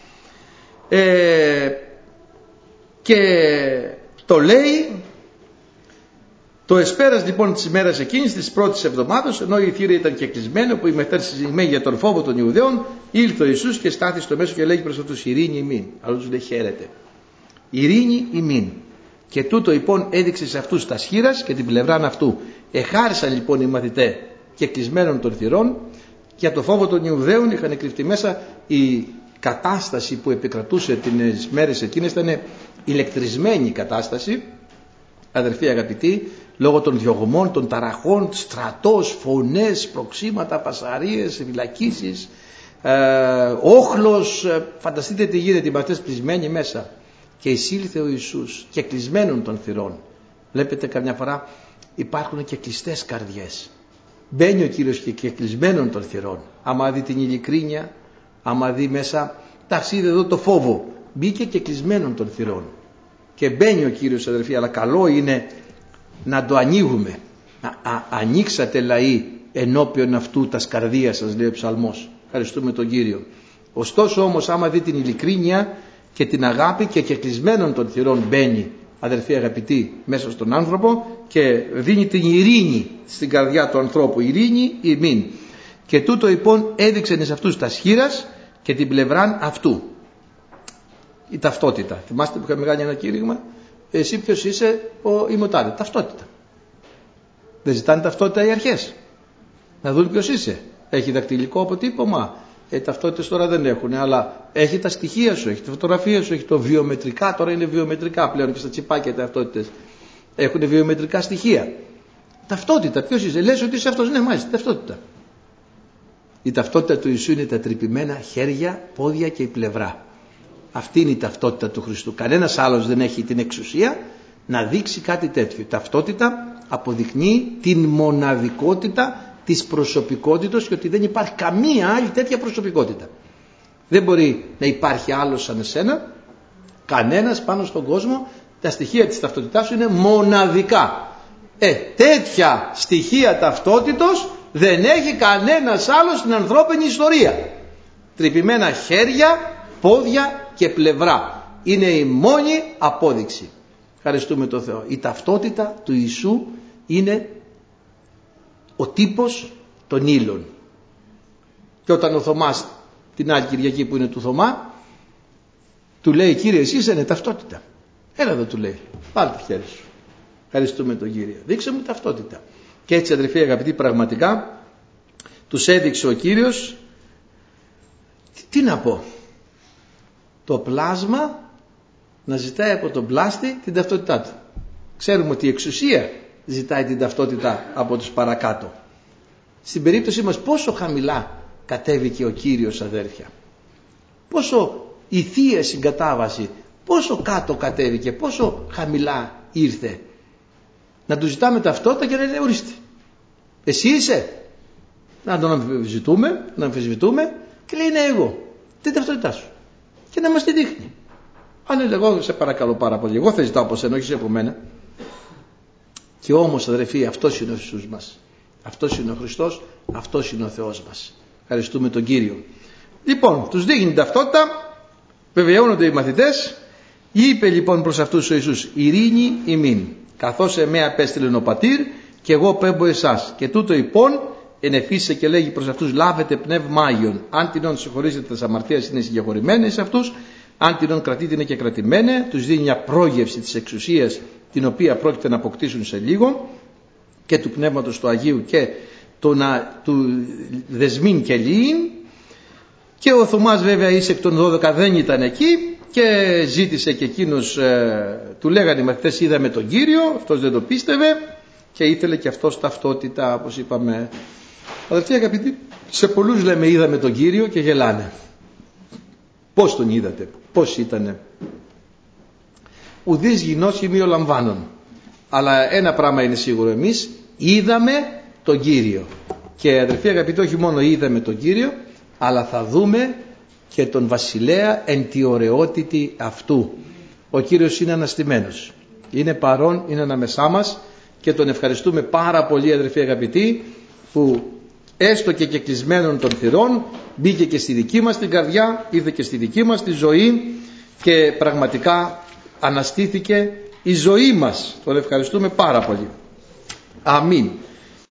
ε, και το λέει. Το εσπέρας λοιπόν της ημέρας εκείνης της πρώτης εβδομάδος, ενώ η θύρα ήταν και κλεισμένη, όπου η μετέρσισμένη για τον φόβο των Ιουδαίων, ήλθε ο Ιησούς και στάθη στο μέσο και λέγει προς αυτούς ειρήνη ημίν. Αλλά τους λέει χαίρετε. Ειρήνη ημίν. Και τούτο λοιπόν έδειξε σε αυτούς τα σχήρας και την πλευράν αυτού. Εχάρισαν λοιπόν οι μαθητές και κλεισμένων των θυρών, και από το φόβο των Ιουδαίων είχαν κρυφτεί μέσα. Η κατάσταση που επικρατούσε τις μέρες εκείνες ήταν ηλεκτρισμένη κατάσταση. Αδερφοί αγαπητοί, λόγω των διωγμών, των ταραχών, στρατός, φωνές, προξήματα, φασαρίες, φυλακίσεις, ε, όχλος, ε, φανταστείτε τι γίνεται, οι μαθητές κλεισμένοι μέσα. Και εισήλθε ο Ιησούς και κλεισμένων των θυρών. Βλέπετε, καμιά φορά υπάρχουν και κλειστές καρδιές. Μπαίνει ο Κύριος και, και κλεισμένων των θυρών. Άμα δει την ειλικρίνεια, άμα δει μέσα, ταξίδι εδώ το φόβο, μπήκε και κλεισμένων των θυρών. Και μπαίνει ο Κύριος, αδερφοί, αλλά καλό είναι να το ανοίγουμε. Α, α, ανοίξατε λαοί ενώπιον αυτού τα σκαρδία σας, λέει ο ψαλμός. Ευχαριστούμε τον Κύριο. Ωστόσο όμως, άμα δει την ειλικρίνεια και την αγάπη, και κεκλεισμένων των θυρών μπαίνει, αδερφοί αγαπητοί, μέσα στον άνθρωπο και δίνει την ειρήνη στην καρδιά του ανθρώπου. Ειρήνη ημίν. Και τούτο λοιπόν έδειξε σε αυτούς τα σχήρας και την πλευράν αυτού. Η ταυτότητα. Θυμάστε που είχαμε κάνει ένα κήρυγμα? Εσύ ποιος είσαι? Ο ημωτάδε. Ταυτότητα. Δεν ζητάνε ταυτότητα οι αρχές? Να δουν ποιος είσαι. Έχει δακτυλικό αποτύπωμα? Ε, ταυτότητες τώρα δεν έχουν, αλλά έχει τα στοιχεία σου, έχει τη φωτογραφία σου, έχει το βιομετρικά. Τώρα είναι βιομετρικά πλέον και στα τσιπάκια οι ταυτότητες έχουν βιομετρικά στοιχεία. Ταυτότητα. Ποιος είσαι? Λες ότι είσαι αυτός? Ναι, μάλιστα, ταυτότητα. Η ταυτότητα του Ιησού είναι τα τρυπημένα χέρια, πόδια και η πλευρά. Αυτή είναι η ταυτότητα του Χριστού. Κανένας άλλος δεν έχει την εξουσία να δείξει κάτι τέτοιο. Η ταυτότητα αποδεικνύει την μοναδικότητα της προσωπικότητας και ότι δεν υπάρχει καμία άλλη τέτοια προσωπικότητα. Δεν μπορεί να υπάρχει άλλος σαν εσένα, κανένας πάνω στον κόσμο. Τα στοιχεία της ταυτότητάς σου είναι μοναδικά. Ε, τέτοια στοιχεία ταυτότητος δεν έχει κανένας άλλος στην ανθρώπινη ιστορία. Τρυπημένα χέρια, πόδια και πλευρά. Είναι η μόνη απόδειξη. Ευχαριστούμε τον Θεό. Η ταυτότητα του Ιησού είναι ο τύπος των ύλων. Και όταν ο Θωμάς την άλλη Κυριακή που είναι του Θωμά, του λέει: Κύριε, εσύ είσαι ταυτότητα. Έλα εδώ, του λέει, βάλτε το χέρι σου. Ευχαριστούμε τον Κύριο. Δείξε μου ταυτότητα. Και έτσι, αδερφοί αγαπητοί, πραγματικά τους έδειξε ο Κύριος. Τι, τι να πω, το πλάσμα να ζητάει από τον πλάστη την ταυτότητά του. Ξέρουμε ότι η εξουσία ζητάει την ταυτότητα από τους παρακάτω. Στην περίπτωση μας πόσο χαμηλά κατέβηκε ο Κύριος, αδέρφια. Πόσο η Θεία Συγκατάβαση, πόσο κάτω κατέβηκε, πόσο χαμηλά ήρθε. Να του ζητάμε ταυτότητα και να λένε: ορίστε, εσύ είσαι? Να τον αμφισβητούμε, να αμφισβητούμε και λέει: είναι εγώ. Τι ταυτότητά σου? Και να μας τη δείχνει. Αν λέει: εγώ σε παρακαλώ πάρα πολύ, εγώ θα ζητάω από σένα, όχι από μένα. Και όμως, αδερφοί, αυτός είναι ο Ιησούς μας. Αυτός είναι ο Χριστός, αυτός είναι ο Θεός μας. Ευχαριστούμε τον Κύριο. Λοιπόν, τους δείχνει την ταυτότητα, βεβαιώνονται οι μαθητές. Είπε λοιπόν προς αυτούς ο Ιησούς: ειρήνη ημίν, καθώς εμέ απέστειλεν ο Πατήρ και εγώ πέμπω εσάς. Και τούτο υπόν ενεφίσε και λέγει προς αυτούς: λάβετε πνεύμα Άγιον. Αν τινόν συγχωρήσετε τις αμαρτίες είναι συγχωρημένες σε αυτούς, αν τινόν κρατείτε είναι και κρατημένε. Τους δίνει μια πρόγευση της εξουσίας την οποία πρόκειται να αποκτήσουν σε λίγο, και του Πνεύματος του Αγίου και του, να, του δεσμήν και λύην. Και ο Θωμάς βέβαια εις εκ των δώδεκα δεν ήταν εκεί και ζήτησε και εκείνος, ε, του λέγανε οι μαθητές: είδαμε τον Κύριο. Αυτός δεν το πίστευε και ήθελε και αυτός ταυτότητα, όπως είπαμε. Αδελφοί αγαπητοί, σε πολλούς λέμε είδαμε τον Κύριο και γελάνε. Πώς τον είδατε? Πώς ήτανε? Ουδείς γινός ημιολαμβάνων. Αλλά ένα πράγμα είναι σίγουρο, εμείς είδαμε τον Κύριο. Και αδελφοί αγαπητοί, όχι μόνο είδαμε τον Κύριο, αλλά θα δούμε και τον βασιλέα εν τη ωραιότητη αυτού. Ο Κύριος είναι αναστημένος, είναι παρόν, είναι ανάμεσά μας και τον ευχαριστούμε πάρα πολύ, αδελφοί αγαπητοί, που έστω και κεκλεισμένων των θυρών μπήκε και στη δική μας την καρδιά, ήρθε και στη δική μας τη ζωή και πραγματικά αναστήθηκε η ζωή μας. Τον ευχαριστούμε πάρα πολύ. Αμήν.